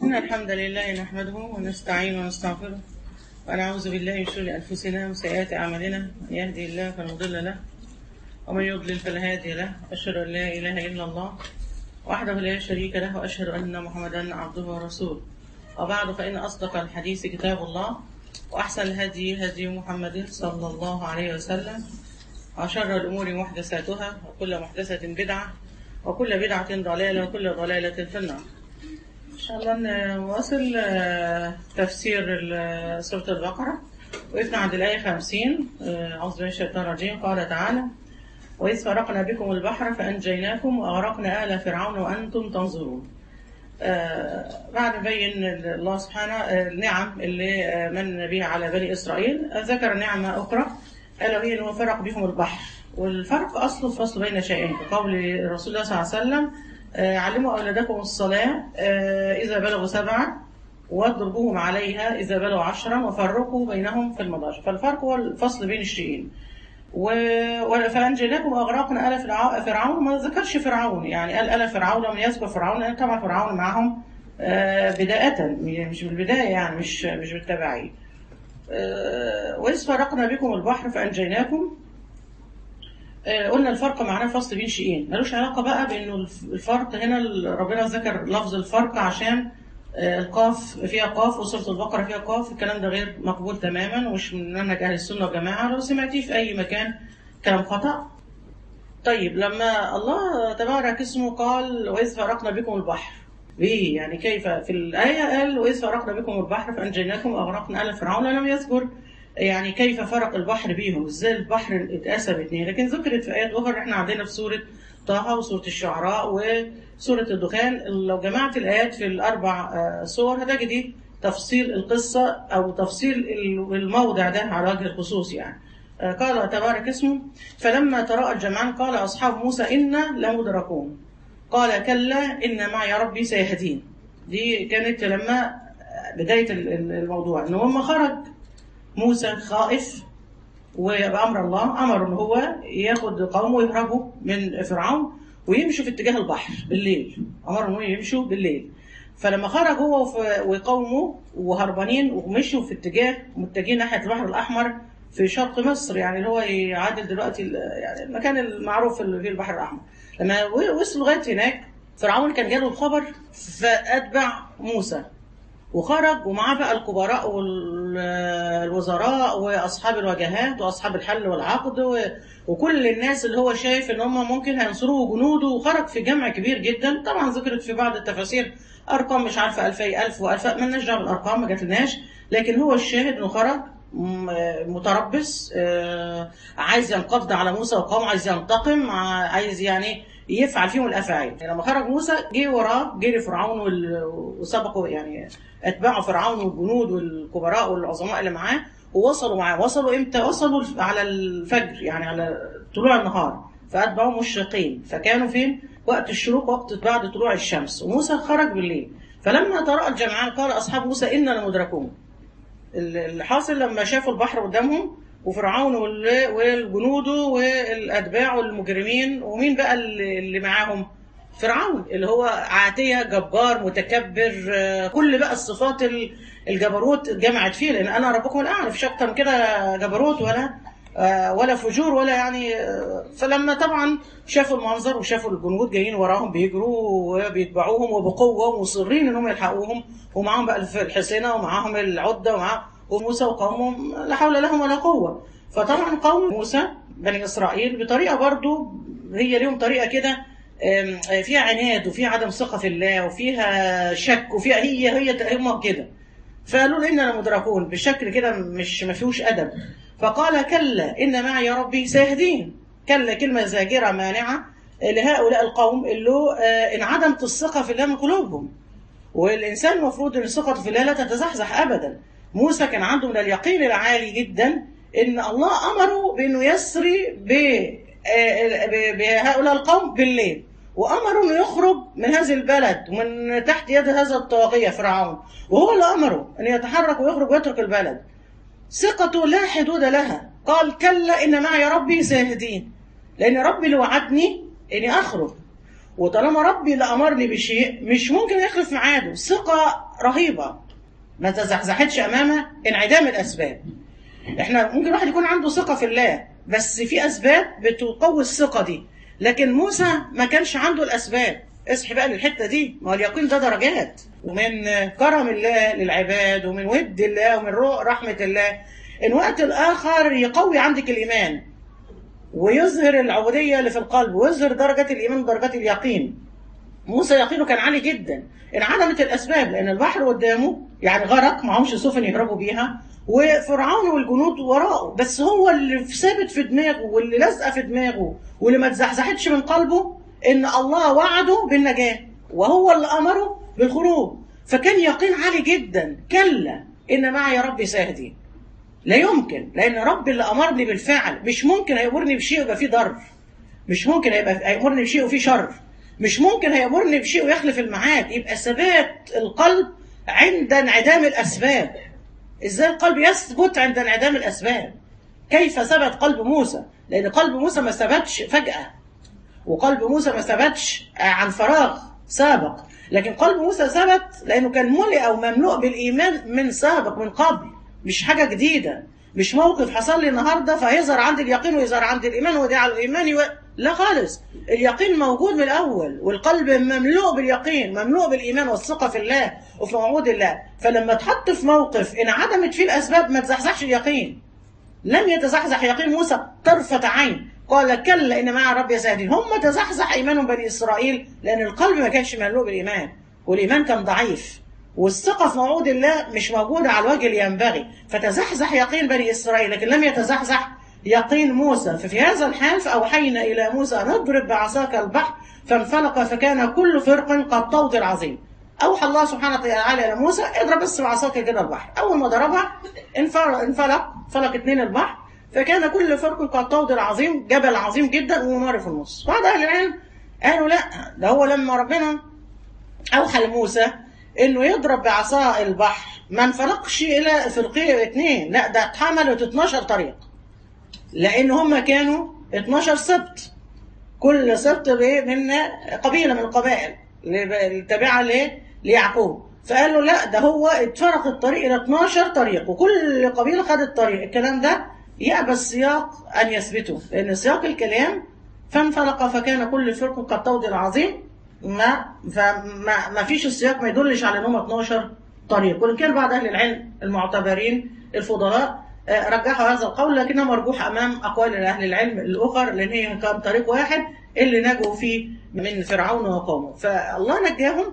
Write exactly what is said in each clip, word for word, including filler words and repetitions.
إن الحمد لله نحمده ونستعين ونستغفره ونعوذ بالله من شرور أنفسنا وسيئات أعمالنا، من يهدي الله فلا مضل له ومن يضلل فلا هادي له. أشهد أن لا إله إلا الله وحده لا شريك له، وأشهد أن محمدا عبده ورسوله. وبعد، فإن أصدق الحديث كتاب الله، وأحسن الهدي هدي محمد صلى الله عليه وسلم، وشر الأمور محدثاتها، وكل محدثة بدعة، وكل بدعة ضلالة، وكل ضلالة في النار. إن شاء الله نواصل تفسير سورة البقرة. وقفنا عند الآية خمسين. أعوذ بالله من الشيطان الرجيم. قال تعالى: وإذ فرقنا بكم البحر فأنجيناكم وأغرقنا آل فرعون وأنتم تنظرون. بعد بين الله سبحانه النعم اللي من بها على بني إسرائيل، ذكر نعمة أخرى قال وهي أنه فرق بهم البحر. والفرق أصله فصل بين شيئين، كقول رسول الله صلى الله عليه وسلم: علموا أولادكم الصلاة إذا بلغوا سبعة، واضربوهم عليها إذا بلغوا عشرا، وفرقوا بينهم في المضاجع. فالفرق هو الفصل بين الشيئين. فأنجيناكم وأغرقنا آل فرعون. ما ذكرش فرعون، يعني قال آل فرعون، لم يذكر فرعون لأن طبعا فرعون معهم بداية، مش بالبداية، يعني مش مش بالتبعية. وإذ فرقنا بكم البحر فأنجيناكم. قلنا الفرق معناه فصل بين شيئين، ملوش علاقة بقى بأنه الفرق هنا ربنا ذكر لفظ الفرق عشان القاف فيها قاف وسورة البقرة فيها قاف. الكلام ده غير مقبول تماما، ومش من منهج أهل السنة والجماعة. لو سمعتيه في أي مكان كلام خطأ. طيب، لما الله تبارك اسمه قال وإذ فرقنا بكم البحر، بيه يعني كيف؟ في الآية قال وإذ فرقنا بكم البحر فأنجيناكم وأغرقنا آل فرعون، لم يذكر يعني كيف فرق البحر بيهم، ازاي البحر اتقسم اتنين. لكن ذكرت في آيات أخرى. احنا عندنا في سورة طه وسورة الشعراء وسورة الدخان. لو جمعت الآيات في الأربع سور هتجدي تفصيل القصة أو تفصيل الموضع ده على وجه الخصوص. يعني قال تبارك اسمه: فلما تراءى الجمعان قال أصحاب موسى إنا لمدركون قال كلا إن معي ربي سيهدين. دي كانت لما بداية الموضوع، إن هم خرج موسى خائف، وبأمر الله أمر إن هو ياخد قومه ويهربوا من فرعون ويمشوا في اتجاه البحر بالليل. أمر إنه يمشوا بالليل. فلما خرج هو وقومه وهربانين ومشوا في اتجاه متجهين ناحية البحر الأحمر في شرق مصر، يعني اللي هو يعادل دلوقتي يعني المكان المعروف اللي فيه البحر الأحمر. لما وصلوا لغاية هناك فرعون كان جاله الخبر فأتبع موسى وخرج، ومعاه بقى الكبراء والوزراء واصحاب الوجهات واصحاب الحل والعقد وكل الناس اللي هو شايف ان هم ممكن هينصروه جنوده. وخرج في جمع كبير جدا. طبعا ذكرت في بعض التفاسير ارقام مش عارفه ألفي ألف وألف، ما لناش دعوه بالارقام، ما جاتلناش. لكن هو الشاهد انه خرج متربص، عايز ينقض على موسى وقومه، عايز ينتقم، عايز يعني يفعل فيهم الافاعيل. لما خرج موسى جه وراه جري فرعون وسبقوا، يعني اتباعوا فرعون والجنود والكبراء والعظماء اللي معاه، ووصلوا معاه. وصلوا امتى؟ وصلوا على الفجر، يعني على طلوع النهار. فاتبعوا مشرقين، فكانوا فين؟ وقت الشروق، وقت بعد طلوع الشمس. وموسى خرج بالليل. فلما تراءى الجمعان قال اصحاب موسى انا لمدركون. اللي حاصل لما شافوا البحر قدامهم وفرعون والجنود والاتباع والمجرمين، ومين بقى اللي معاهم؟ فرعون اللي هو عاتية، جبار، متكبر، كل بقى الصفات الجبروت جمعت فيه. لان انا ربكم الاعلى، مفيش اكتر من كده جبروت ولا ولا فجور ولا يعني. فلما طبعا شافوا المنظر وشافوا الجنود جايين وراهم بيجروا وبيتبعوهم وبقوه ومصرين انهم يلحقوهم، ومعاهم بقى الحصينه ومعاهم العده ومعاهم وموسى وقومهم لا حول لهم ولا قوه. فطبعا قوم موسى بني اسرائيل بطريقه برضو هي ليهم طريقه كده فيها عناد وفيها عدم ثقه في الله وفيها شك وفيها هي هي هم كده. فقالوا إننا لمدركون بشكل كده مش ما فيهوش ادب. فقال كلا ان معي ربي سيهدين. كلا كلمه زاجره مانعه لهؤلاء القوم اللي انعدمت الثقه في الله من قلوبهم. والانسان المفروض ان ثقته في الله لا تتزحزح ابدا. موسى كان عنده من اليقين العالي جدا ان الله امره بانه يسري بهؤلاء القوم بالليل، وامره انه يخرج من هذه البلد ومن تحت يد هذا الطاغيه فرعون، وهو اللي امره ان يتحرك ويخرج ويترك البلد. ثقته لا حدود لها. قال كلا ان معي ربي سيهدين، لان ربي اللي وعدني اني اخرج. وطالما ربي اللي امرني بشيء مش ممكن يخلف ميعاده. ثقه رهيبه ما تزحزحتش امام انعدام الاسباب. احنا ممكن واحد يكون عنده ثقه في الله بس في اسباب بتقوي الثقه دي، لكن موسى ما كانش عنده الاسباب. اصحي بقى للحته دي، ما هو اليقين ده درجات، ومن كرم الله للعباد ومن ود الله ومن رحمه الله ان وقت الاخر يقوي عندك الايمان ويظهر العبوديه اللي في القلب ويظهر درجات الايمان ودرجات اليقين. موسى يقينه كان عالي جدا، انعدمت الاسباب لان البحر قدامه يعني غرق، معهمش سفن يهربوا بيها، وفرعون والجنود وراءه، بس هو اللي ثابت في دماغه واللي لازقه في دماغه واللي ما اتزحزحتش من قلبه ان الله وعده بالنجاه وهو اللي امره بالخروج. فكان يقين عالي جدا. كلا ان معي ربي سيهدين. لا يمكن، لان ربي اللي امرني بالفعل، مش ممكن هيامرني بشيء يبقى فيه ضر، مش ممكن هيبقى هيامرني بشيء وفيه شر، مش ممكن هيامرني بشيء ويخلف الميعاد. يبقى ثبات القلب عند انعدام الاسباب. ازاي القلب يثبت عند انعدام الاسباب؟ كيف ثبت قلب موسى؟ لان قلب موسى ما ثبتش فجأة، وقلب موسى ما ثبتش عن فراغ سابق، لكن قلب موسى ثبت لانه كان ملئ او مملوء بالايمان من سابق، من قبل، مش حاجه جديده، مش موقف حصل لي النهارده فهيظهر عندي اليقين ويظهر عندي الايمان ودي على الايمان و... لا خالص. اليقين موجود من الاول، والقلب مملوء باليقين، مملوء بالايمان والثقه في الله وفي وعود الله. فلما تحط في موقف انعدمت فيه الاسباب ما تزحزحش اليقين. لم يتزحزح يقين موسى طرفه عين. قال كلا ان مع ربي سيهدين. هم تزحزح ايمانهم بني اسرائيل لان القلب ما كانش مملوء بالايمان، والايمان كان ضعيف، والثقه في وعود الله مش موجوده على الوجه اللي ينبغي، فتزحزح يقين بني اسرائيل لكن لم يتزحزح يقين موسى. ففي هذا الحال فاوحينا الى موسى ان اضرب بعصاك البحر فانفلق فكان كل فرق كالطود العظيم. اوحى الله سبحانه وتعالى الى موسى اضرب بس بعصاك كده البحر. اول ما ضربها انفلق، فلق اتنين البحر، فكان كل فرق كالطود العظيم، جبل عظيم جدا ونار في النص. بعض اهل العلم قالوا لا، ده هو لما ربنا اوحى لموسى انه يضرب بعصا البحر ما انفلقش الى فرقين اثنين، لا ده اتحملت اتناشر طريق، لان هم كانوا اتناشر سبط، كل سبط من قبيله من القبائل التابعه ليعقوب. فقالوا لا، ده هو اتفرق الطريق الى اتناشر طريق وكل قبيله خدت طريق. الكلام ده يأبى السياق ان يثبته، لان سياق الكلام فانفلق فكان كل فرق كالطود العظيم، ما فما ما فيش السياق ما يدلش على انهم اتناشر طريق. وان كان بعض اهل العلم المعتبرين الفضلاء رجحوا هذا القول، لكنه مرجوح امام اقوال اهل العلم الاخر، لان هي كان طريق واحد اللي نجوا فيه من فرعون وقومه. فالله نجاهم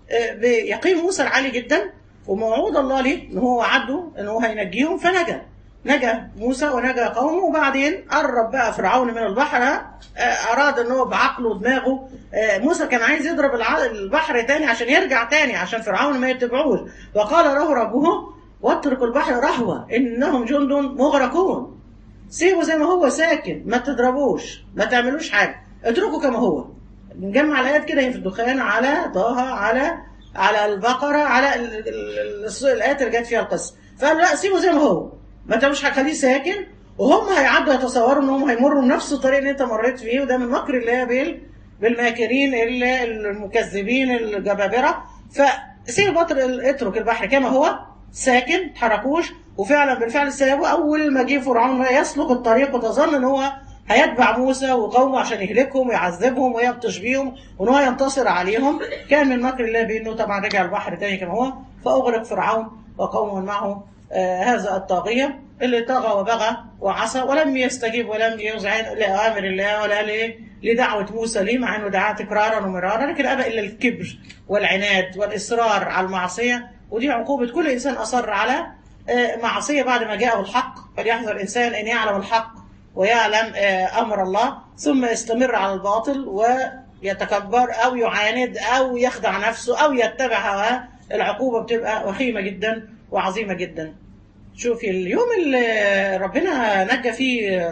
بيقين موسى العالي جدا وموعود الله ليه ان هو وعده ان هو هينجيهم، فنجا نجا موسى ونجا قومه. وبعدين قرب بقى فرعون من البحر، اراد ان هو بعقله ودماغه، موسى كان عايز يضرب البحر تاني عشان يرجع تاني عشان فرعون ما يتبعوش، وقال له ربه واترك البحر رهوة انهم جند مغرقون. سيبه زي ما هو ساكن، ما تضربوش، ما تعملوش حاجه، اتركه كما هو. نجمع الايات كده في الدخان، على طه، على على البقره، على الايات اللي جت فيها القصه. فقال لا، سيبه زي ما هو، ما تعملوش حاجه، خليه ساكن، وهم هيعدوا يتصوروا ان هم هيمروا بنفس الطريق اللي انت مريت فيه، وده من مكر الله بال بالماكرين المكذبين الجبابره. فسيب اترك البحر كما هو ساكن، تحركوش. وفعلا بالفعل سابوا. اول ما جه فرعون يسلك الطريق وتظن ان هو هيتبع موسى وقومه عشان يهلكهم ويعذبهم ويبطش بيهم وان هو ينتصر عليهم، كان من مكر الله بانه طبعا رجع البحر تاني كما هو، فاغرق فرعون وقومه معه آه هذا الطاغيه اللي طغى وبغى وعصى ولم يستجيب ولم يذعن لاوامر الله ولا لدعوه موسى ليه، مع انه دعاه تكرارا ومرارا، لكن ابى الا الكبر والعناد والاصرار على المعصيه. ودي عقوبه كل انسان اصر على آه معصيه بعد ما جاءه الحق. فليحذر الانسان ان يعلم الحق ويعلم آه امر الله ثم يستمر على الباطل ويتكبر او يعاند او يخدع نفسه او يتبع هواه. العقوبه بتبقى وخيمه جدا وعظيمه جدا. شوفي اليوم اللي ربنا نجى فيه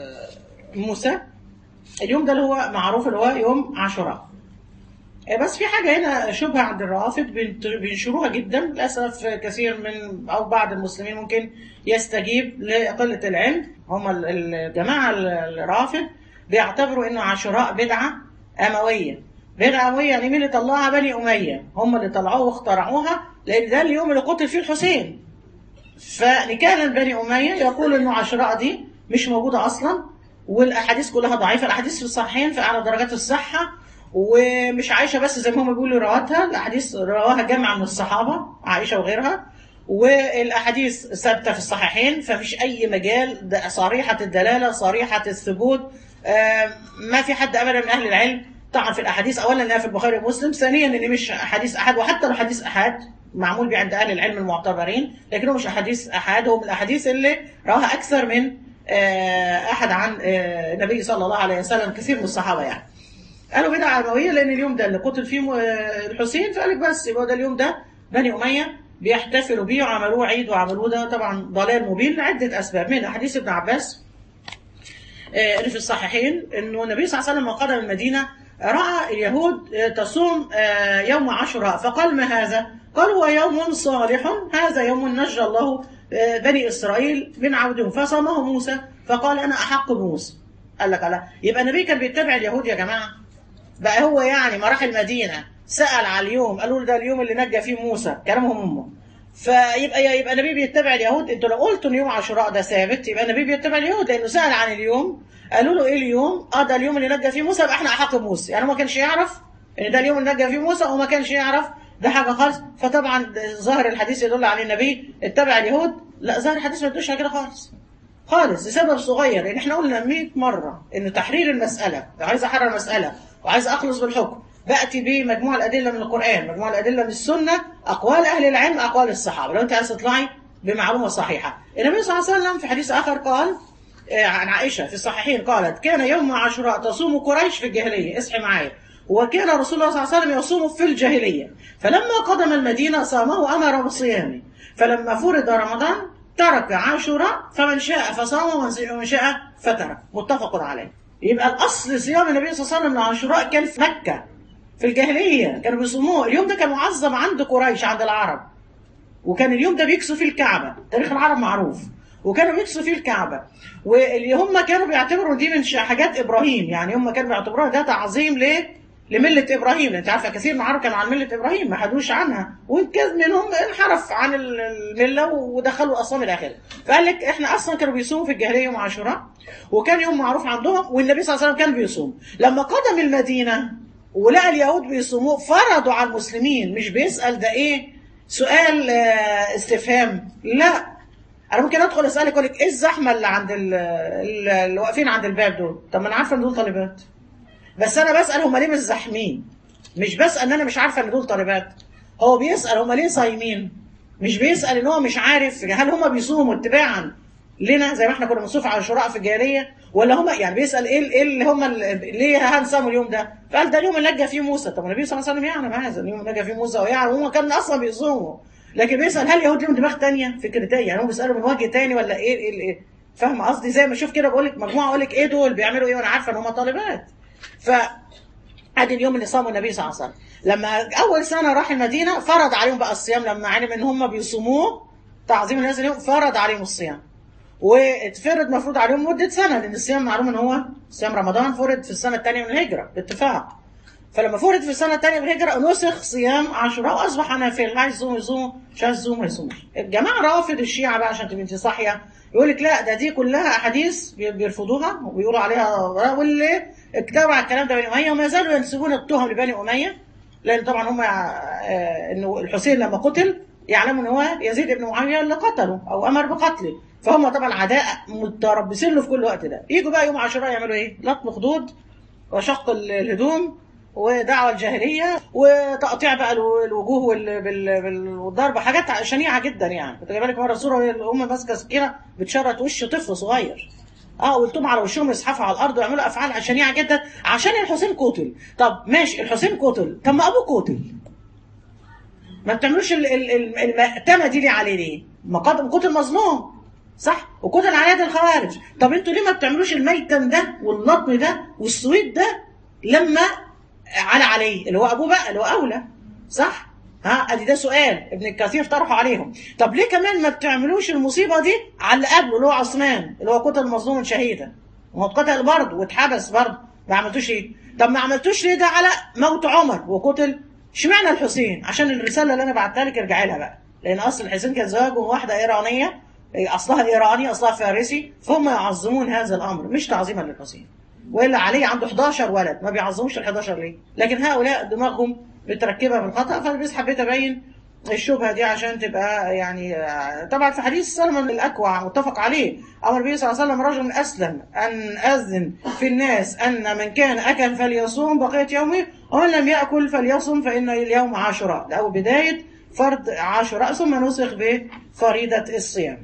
موسى، اليوم ده اللي هو معروف اللي هو يوم عاشوراء. بس في حاجة هنا شبهة عند الروافض بينشروها جدا للأسف. كثير من أو بعض المسلمين ممكن يستجيب لقلة العلم. هم الجماعة الروافض بيعتبروا إنه عاشوراء بدعة أموية، بني أموية يعني مين اللي طلعها؟ بني أمية، هم اللي طلعوها واخترعوها، لأن ده اليوم اللي قتل فيه الحسين. فنكالا بني أمية يقول إنه عاشوراء دي مش موجودة أصلا، والأحاديث كلها ضعيفة، الأحاديث في الصحيحين في أعلى درجات الصحة، ومش عائشة بس زي ما هم بيقولوا رواتها، الأحاديث رواها جمع من الصحابة عائشة وغيرها، والأحاديث ثابتة في الصحيحين، فمفيش أي مجال، صريحة الدلالة صريحة الثبوت. آه ما في حد أبدا من أهل العلم طبعا في الأحاديث، أولا إنها في البخاري ومسلم، ثانيا إن مش أحاديث أحد، وحتى لو حديث أحد معمول بيه عند أهل العلم المعتبرين، لكنه مش أحاديث أحد، هو من الأحاديث اللي رواها أكثر من آه أحد عن آه النبي صلى الله عليه وسلم، كثير من الصحابة يعني. قالوا بدعة أموية لأن اليوم ده اللي قتل فيه الحسين، فقالك بس يبقى ده اليوم ده بني أمية بيحتفلوا بيه وعملوه عيد وعملوه، ده طبعا ضلال مبين لعدة أسباب. من حديث ابن عباس اللي في الصحيحين إنه النبي صلى الله عليه وسلم لما قدم المدينة رأى اليهود تصوم يوم عاشوراء، فقال ما هذا؟ قال هو يوم صالح، هذا يوم نجى الله بني إسرائيل من عودهم، فصامه موسى، فقال أنا أحق بموسى. قال لك لا، يبقى النبي كان بيتبع اليهود يا جماعة. بقى هو يعني ما راح المدينة سأل على اليوم، قالوا له ده اليوم اللي نجى فيه موسى، كلامهم هم. فيبقى يبقى النبي بيتبع اليهود. انتوا لو قلتوا ان يوم عاشوراء ده ثابت يبقى النبي بيتبع اليهود، لانه سأل عن اليوم، قالوا له ايه اليوم؟ اه ده اليوم اللي نجى فيه موسى، يبقى احنا احق بموسى. يعني هو ما كانش يعرف ان ده اليوم اللي نجى فيه موسى، وما كانش يعرف ده حاجه خالص. فطبعا ظاهر الحديث يدل على النبي اتبع اليهود. لا، ظاهر الحديث ما يدلش على كده خالص خالص، لسبب صغير، لان احنا قلنا مئة مره ان تحرير المساله، لو عايز احرر المساله وعايز اخلص بالحكم باتي بمجموعه الادله من القران، مجموعه الادله من السنه، اقوال اهل العلم، اقوال الصحابه، لو انت عايز تطلعي بمعلومه صحيحه. النبي صلى الله عليه وسلم في حديث اخر قال عن عائشه في الصحيحين، قالت كان يوم عاشوراء تصوم قريش في الجاهليه، اصحي معايا، وكان رسول الله صلى الله عليه وسلم يصوم في الجاهليه، فلما قدم المدينه صامه امر بصيامه، فلما فرض رمضان ترك عاشوراء، فمن شاء فصام ومن شاء فترك، متفق عليه. يبقى الاصل صيام النبي صلى الله عليه وسلم لعاشوراء كان في مكه في الجاهليه، كانوا بيصوموه. اليوم ده كان معظم عند قريش، عند العرب، وكان اليوم ده بيكسوا فيه الكعبه، تاريخ العرب معروف، وكانوا بيكسوا فيه الكعبه، واللي هم كانوا بيعتبروا دي من حاجات ابراهيم، يعني هم كانوا بيعتبروها ده تعظيم ليه؟ لمله ابراهيم. انت عارفه كثير من العرب كانوا على مله ابراهيم، ما حدوش عنها، وكذا منهم انحرف عن المله ودخلوا الاصنام الى اخره. فقال لك احنا اصلا كانوا بيصوموا في الجاهليه يوم عاشوراء، وكان يوم معروف عندهم، والنبي صلى الله عليه وسلم كان بيصوم. لما قدم المدينه ولقى اليهود بيصوموه فرضوا على المسلمين، مش بيسال ده ايه سؤال استفهام، لا، انا ممكن ادخل اسالك اقول لك ايه الزحمه اللي عند اللي واقفين عند الباب دول؟ طب ما انا عارفه ان دول طالبات، بس انا بسال هم ليه مش زاحمين، مش بسال ان انا مش عارفه ان دول طالبات. هو بيسال هم ليه صايمين، مش بيسال ان هو مش عارف هل هم بيصوموا اتباعا لنا زي ما احنا كنا بنصوم على عاشوراء في الجاهليه، ولا هم يعني بيسال ايه ايه اللي هم ليه هنصوموا اليوم ده؟ فقال ده اليوم اللي نجى فيه موسى. طب النبي صلى الله عليه وسلم يعلم هذا اليوم اللي نجى فيه موسى، ويعلم هم كانوا اصلا بيصوموا، لكن بيسال هل اليهود لهم دماغ ثانيه فكرتيه، يعني هم بيسالوا من وجه ثاني ولا ايه ايه, إيه؟ فاهم قصدي؟ زي ما اشوف كده بقول لك مجموعه اقول لك ايه دول بيعملوا ايه وانا عارفه ان هم طالبات. ف ادي اليوم اللي صامه النبي صلى الله عليه وسلم. لما اول سنه راح المدينه فرض عليهم بقى الصيام، لما علم ان هم بيصوموه تعظيم الناس اليوم فرض عليهم الصيام، واتفرض مفروض عليهم مده سنه، لان الصيام معلوم ان هو صيام رمضان فرض في السنه الثانيه من الهجره باتفاق. فلما فرض في السنه الثانيه من الهجره نسخ صيام عاشوراء واصبح نافل، عايز يصوم يصوم، مش عايز يصوم ما يصومش. الجماعه رافض الشيعه بقى عشان تبقي انت صاحيه يقول لك لا ده دي كلها احاديث بيرفضوها وبيقولوا عليها، واللي اتبع الكلام ده بني اميه وما زالوا ينسبون التهم لبني اميه، لان طبعا هم انه الحسين لما قتل يعلموا ان هو يزيد بن معاويه اللي قتله او امر بقتله، فهم طبعا عداء متربصين له في كل وقت ده. يجوا بقى يوم عاشوراء يعملوا ايه؟ لطم خدود وشق الهدوم ودعوه الجاهليه وتقطيع بقى الوجوه والضرب، حاجات شنيعه جدا يعني. كنت جايبه لك مره صوره الام ماسكه سكينه بتشرط وش طفل صغير، اه قلتهم على وشهم يزحفوا على الارض ويعملوا افعال شنيعه جدا عشان الحسين قتل. طب ماشي الحسين قتل، طب ما ابوه قتل، ما بتعملوش المأتمه دي ليه عليه ليه؟ ما قتل مظلوم صح وقتل على يد الخوارج، طب انتوا ليه ما بتعملوش الميتم ده واللطم ده والسويد ده لما على عليه اللي هو ابوه بقى اللي هو اولى صح؟ ها ادي ده سؤال ابن الكثير طرحه عليهم. طب ليه كمان ما بتعملوش المصيبه دي على اللي قبله اللي هو عثمان اللي هو قتل مظلوما شهيدا، وهو اتقتل برضه واتحبس برضه، ما عملتوش ايه؟ طب ما عملتوش ليه ده على موت عمر وقتل؟ اشمعنى الحسين؟ عشان الرساله اللي انا بعتها لك ارجعي لها بقى، لان اصل الحسين كان زواج واحده ايرانيه، اصلها ايراني اصلها فارسي، فهم يعظمون هذا الامر مش تعظيما للحسين. والا علي عنده حداشر ولد، ما بيعظموش ال حداشر ليه؟ لكن هؤلاء دماغهم متركبه بالخطا، فانا بس حبيت ابين الشبهه دي عشان تبقى يعني. طبعا في حديث سلمان الاكوع متفق عليه، امر النبي صلى الله عليه وسلم رجل اسلم ان اذن في الناس ان من كان اكل فليصوم بقيه يومه ومن لم ياكل فليصم فان اليوم عاشوراء، ده اول بدايه فرض عاشوراء، ثم نسخ بفريضه الصيام.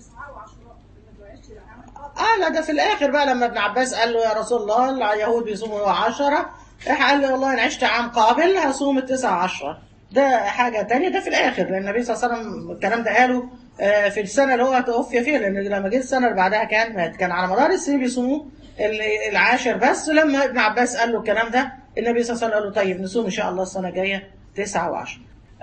اه لا ده في الاخر بقى لما ابن عباس قال له يا رسول الله اليهود بيصوموا عشرة، قال له والله ان عشت عام قابل هصوم التسعة عشرة، ده حاجه تانية، ده في الاخر، لان النبي صلى الله عليه وسلم الكلام ده قاله في السنه اللي هو توفي فيها، لان لما جه السنه اللي بعدها كان مات، كان على مدار السنين بيصوموا العاشر بس. لما ابن عباس قال له الكلام ده النبي صلى الله عليه وسلم قال له طيب نصوم ان شاء الله السنه الجايه تسعة وعشرة.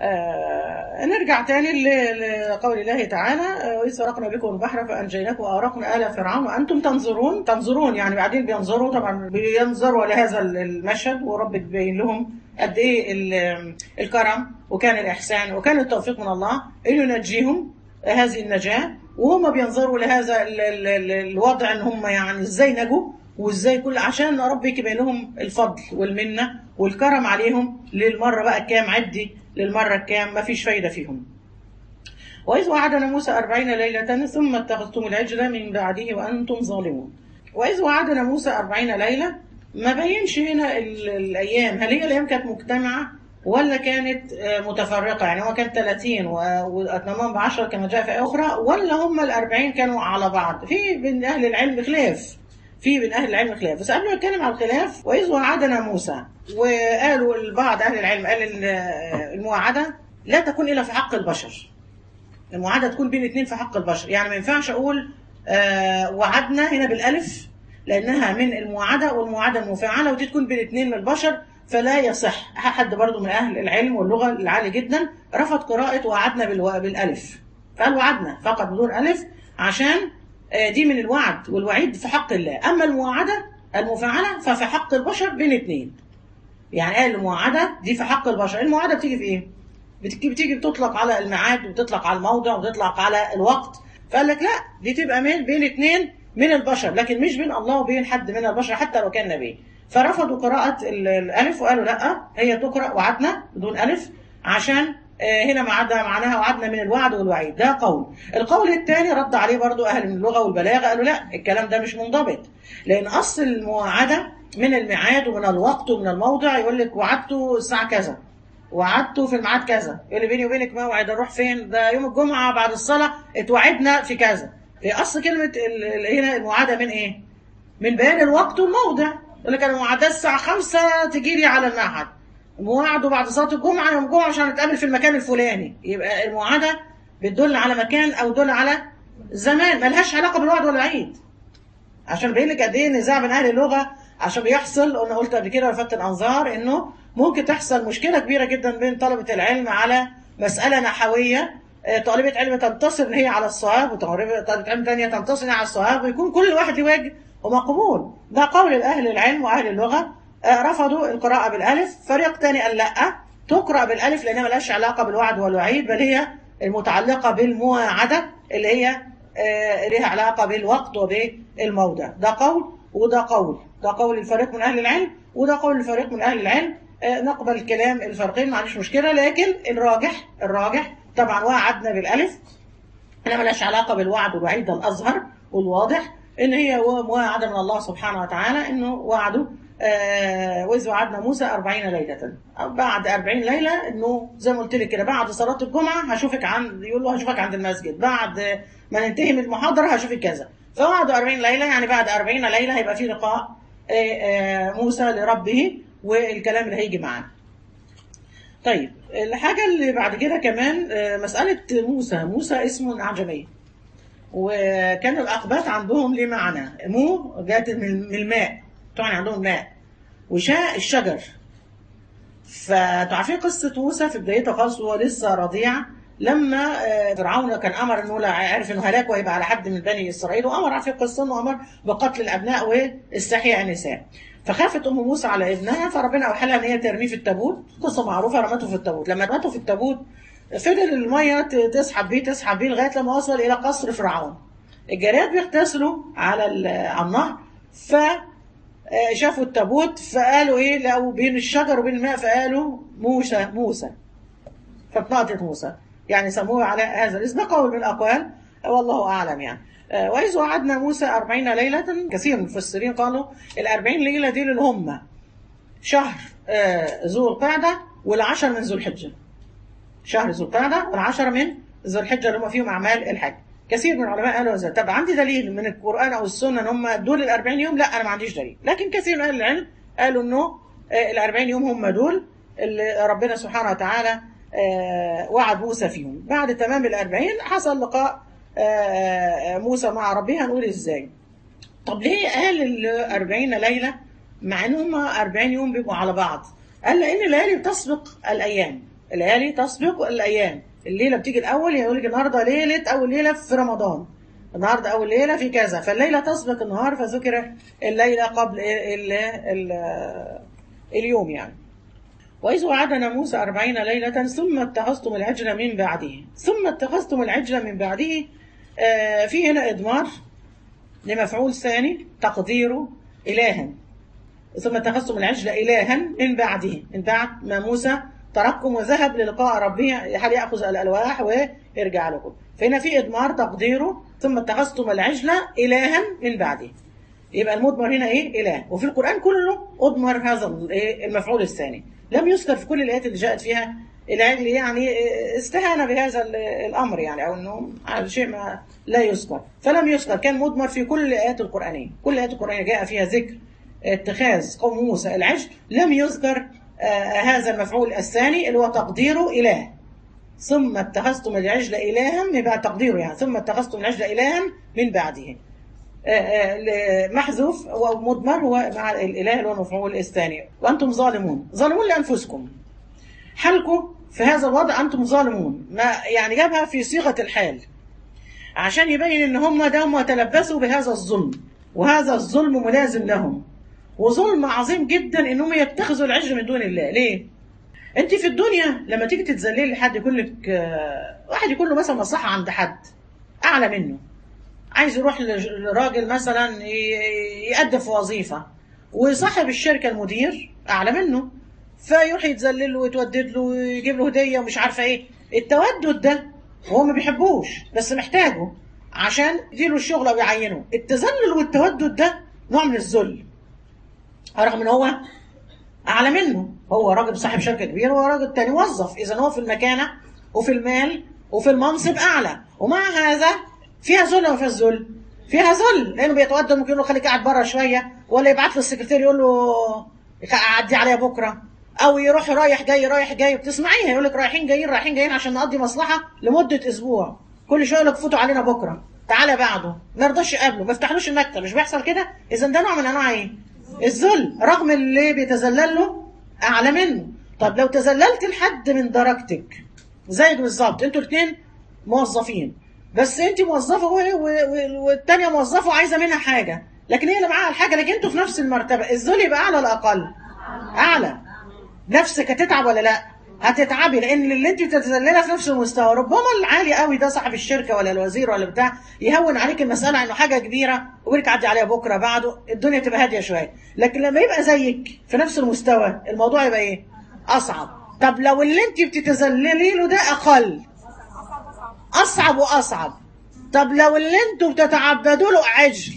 آه نرجع تاني لقول الله تعالى وإذ فرقنا بكم البحر فأنجيناكم وأغرقنا آل فرعون وأنتم تنظرون. تنظرون يعني بعدين بينظروا، طبعا بينظروا لهذا المشهد، وربك بيبين لهم قد إيه الكرم وكان الإحسان وكان التوفيق من الله إنه ينجيهم هذه النجاة، وهم بينظروا لهذا ال ال ال الوضع إن هم يعني إزاي نجوا وإزاي كل، عشان ربك يبين لهم الفضل والمنة والكرم عليهم للمرة بقى كام، عدي للمرة الكام، ما فيش فايدة فيهم. وإذ وعدنا موسى أربعين ليلة ثم اتخذتم العجل من بعده وأنتم ظالمون. وإذ وعدنا موسى أربعين ليلة، ما بينش هنا الأيام، هل هي الأيام كانت مجتمعة ولا كانت متفرقة؟ يعني هو كان ثلاثين وأتمام بعشرة كما جاء في أخرى، ولا هم الأربعين كانوا على بعض؟ في بين أهل العلم خلاف، في بين أهل العلم خلاف، بس قبل ما نتكلم عن الخلاف وإذ وعدنا موسى، وقالوا البعض أهل العلم قال المواعدة لا تكون إلا في حق البشر، المواعدة تكون بين اثنين في حق البشر، يعني ما ينفعش أقول آه وعدنا هنا بالألف لأنها من المواعدة، والمواعدة المفعلة ودي تكون بين اثنين من البشر فلا يصح. حد برضو من أهل العلم واللغة العالي جدا رفض قراءة وعدنا بالألف، فقال وعدنا فقط بدون ألف عشان دي من الوعد والوعيد في حق الله. أما المواعدة المفعلة ففي حق البشر بين اثنين، يعني قال المواعدة دي في حق البشر. المواعدة بتيجي في إيه؟ بتيجي, بتيجي بتطلق على الميعاد وبتطلق على الموضع وبتطلق على الوقت، فقال لك لا دي تبقى من بين اثنين من البشر، لكن مش بين الله وبين حد من البشر حتى لو كان نبي. فرفضوا قراءة الألف وقالوا لا هي تقرأ وعدنا بدون ألف، عشان هنا معدها معناها وعدنا من الوعد والوعيد. ده قول. القول الثاني رد عليه برضو أهل من اللغة والبلاغة، قالوا لا الكلام ده مش منضبط، لأن أصل المواعدة من الميعاد ومن الوقت ومن الموضع. يقول لك وعدته الساعة كذا، وعدته في الميعاد كذا، يقول لي بيني وبينك موعد نروح فين؟ ده يوم الجمعة بعد الصلاة اتوعدنا في كذا. في أصل كلمة هنا المواعدة من إيه؟ من بيان الوقت والموضع. يقول لك أنا موعدة الساعة خمسة تجي لي على المعهد، مواعده بعد صلاة الجمعة يوم الجمعة عشان نتقابل في المكان الفلاني. يبقى المواعدة بتدل على مكان أو تدل على زمان، ملهاش علاقة بالوعد ولا العيد. عشان بيقول لك قد إيه نزاع بين أهل اللغة، عشان بيحصل، أنا قلت قبل كده لفت الأنظار إنه ممكن تحصل مشكلة كبيرة جدا بين طلبة العلم على مسألة نحوية. طالبة علم تنتصر إن هي على الصواب، وطالبة علم ثانية تنتصر إن هي على الصواب، ويكون كل واحد له وجه ومقبول. ده قول أهل العلم وأهل اللغة. رفضوا القراءة بالألف. فريق تاني قال لا تقرأ بالألف لأنها ملهاش علاقة بالوعد والوعيد، بل هي المتعلقة بالمواعدة اللي هي لها علاقة بالوقت وبالموضع. ده قول وده قول، ده قول الفريق من أهل العلم وده قول الفريق من أهل العلم. نقبل الكلام الفرقين ما عنديش مشكلة، لكن الراجح الراجح طبعا وعدنا بالألف أنها ملهاش علاقة بالوعد والوعيد. ده الأظهر والواضح إن هي مواعدة من الله سبحانه وتعالى، إنه وعده آه وإذ وعدنا موسى أربعين ليلة، بعد أربعين ليلة، إنه زي ما قلت لك كده بعد صلاة الجمعة هشوفك عند، يقول له هشوفك عند المسجد، بعد ما ننتهي من المحاضرة هشوفك كذا. فوعدوا أربعين ليلة، يعني بعد أربعين ليلة هيبقى في لقاء آه آه موسى لربه والكلام اللي هيجي معاه. طيب الحاجة اللي بعد كده كمان آه مسألة موسى. موسى اسم أعجمي، وكان الأقباط عندهم ليه معنى. مو جات من الماء، طبعا عندهم ماء، وشاء الشجر. فتعرفين قصة موسى في بدايتها خالص وهو لسه رضيع، لما فرعون كان أمر إنه لا عارف إنه هلاك وهيبقى على حد من بني إسرائيل، وأمر في القصة إنه أمر بقتل الأبناء واستحياء النساء. فخافت ام موسى على ابنها، فربنا اوحى لها ان هي ترميه في التابوت، قصه معروفه، رمته في التابوت. لما رمته في التابوت فضل الميه تسحب بيه تسحب بيه لغايه لما وصل الى قصر فرعون. الجاريات بيغتسلوا على على النهر، فشافوا التابوت فقالوا ايه، لقوا بين الشجر وبين الماء فقالوا موسى موسى، فاتنقطت موسى، يعني سموه على هذا الاسم. ده قول من الاقوال والله اعلم يعني. وإذ وعدنا موسى أربعين ليلة، كثير من المفسرين قالوا الأربعين ليلة دي اللي هم شهر ذو القعدة والعشر من ذو الحجة. شهر ذو القعدة والعشر من ذو الحجة اللي هم فيهم أعمال الحج. كثير من العلماء قالوا هذا. طب عندي دليل من القرآن أو السنة إن هم دول الأربعين يوم؟ لا، أنا ما عنديش دليل، لكن كثير من أهل العلم قالوا إنه الأربعين يوم هم دول اللي ربنا سبحانه وتعالى وعد موسى فيهم. بعد تمام الأربعين حصل لقاء موسى مع ربه. هنقول ازاي؟ طب ليه قال الأربعين ليلة مع ان هم أربعين يوم بيبقوا على بعض؟ قال لان الليالي بتسبق الايام، الليالي تسبق الايام. الليله بتيجي الاول، يقول لك النهارده ليله اول ليله في رمضان، النهارده اول ليله في كذا، فالليله تسبق النهار، فذكر الليله قبل ال ال اليوم يعني. وإذ وعدنا موسى أربعين ليلة ثم اتخذتم العجل من بعده. ثم اتخذتم العجل من بعده، آه في هنا إضمار لمفعول ثاني تقديره إلها. ثم اتخذتم العجل إلها من بعده، من بعد ما موسى ترككم وذهب للقاء ربه حال يأخذ الألواح ويرجع لكم. فهنا في إضمار تقديره ثم اتخذتم العجل إلها من بعده. يبقى المضمر هنا إيه؟ إله. وفي القرآن كله أضمر هذا المفعول الثاني. لم يذكر في كل الآيات اللي جاءت فيها العجل، يعني استهان بهذا الأمر يعني، أو أنه شيء ما لا يذكر، فلم يذكر، كان مضمر في كل الآيات القرآنية. كل الآيات القرآنية جاء فيها ذكر اتخاذ قوم موسى العجل، لم يذكر آه هذا المفعول الثاني اللي هو تقديره إله. ثم اتخذتم العجل إلها من بعد تقديره يعني، ثم اتخذتم العجل إلها من بعده. محذوف ومضمر هو مع الإله اللي هو المفعول الثاني. وأنتم ظالمون، ظالمون لأنفسكم، حالكم في هذا الوضع أنتم ظالمون، ما يعني جابها في صيغة الحال عشان يبين إن هم داموا تلبسوا بهذا الظلم، وهذا الظلم ملازم لهم، وظلم عظيم جدا إنهم يتخذوا العجل من دون الله. ليه؟ أنت في الدنيا لما تيجي تتذللي لحد يكون لك واحد يكون له مثلا مصلحة عند حد أعلى منه، عايز يروح لراجل مثلا يقدم في وظيفة، وصاحب الشركة المدير أعلى منه، فيروح يتذلل له ويتودد له ويجيب له هدية ومش عارفة إيه. التودد ده هو ما بيحبوش بس محتاجه عشان يديله الشغل أو يعينه. التذلل والتودد ده نوع من الذل، رغم إن هو أعلى منه، هو راجل صاحب شركة كبيرة وهو راجل تاني موظف، إذا هو في المكانة وفي المال وفي المنصب أعلى، ومع هذا فيها ذل ولا فيها ذل؟ فيها ذل، لانه بيتودد، ممكن يقول له خليك قاعد بره شويه، ولا يبعت له السكرتير يقول له اعدي عليها بكره، او يروح رايح جاي رايح جاي. بتسمعيها يقول لك رايحين جايين رايحين جايين عشان نقضي مصلحه لمده اسبوع، كل شويه يقول لك فوتوا علينا بكره، تعالى بعده، ما يرضاش يقابله، ما يفتحلوش المكتب. مش بيحصل كده؟ اذا ده نوع من انواع ايه؟ الذل، رغم اللي بيتذلل له اعلى منه. طب لو تذللت لحد من درجتك زي بالظبط، انتوا الاثنين موظفين، بس انت موظفه والثانيه موظفه وعايزه منها حاجه، لكن هي اللي معاها الحاجه، لكن انتوا في نفس المرتبه، الذل يبقى اعلى ولا اقل؟ اعلى. نفسك هتتعب ولا لا؟ هتتعبي، لان اللي انت بتتذللها في نفس المستوى. ربما العالي قوي ده صاحب الشركه ولا الوزير ولا بتاع يهون عليك المساله انه حاجه كبيره ويقول لك عدي عليها بكره بعده، الدنيا تبقى هاديه شويه. لكن لما يبقى زيك في نفس المستوى الموضوع يبقى ايه؟ اصعب. طب لو اللي انت بتتذللي له ده اقل، اصعب واصعب. طب لو اللي انتوا بتتعبدوا له عجل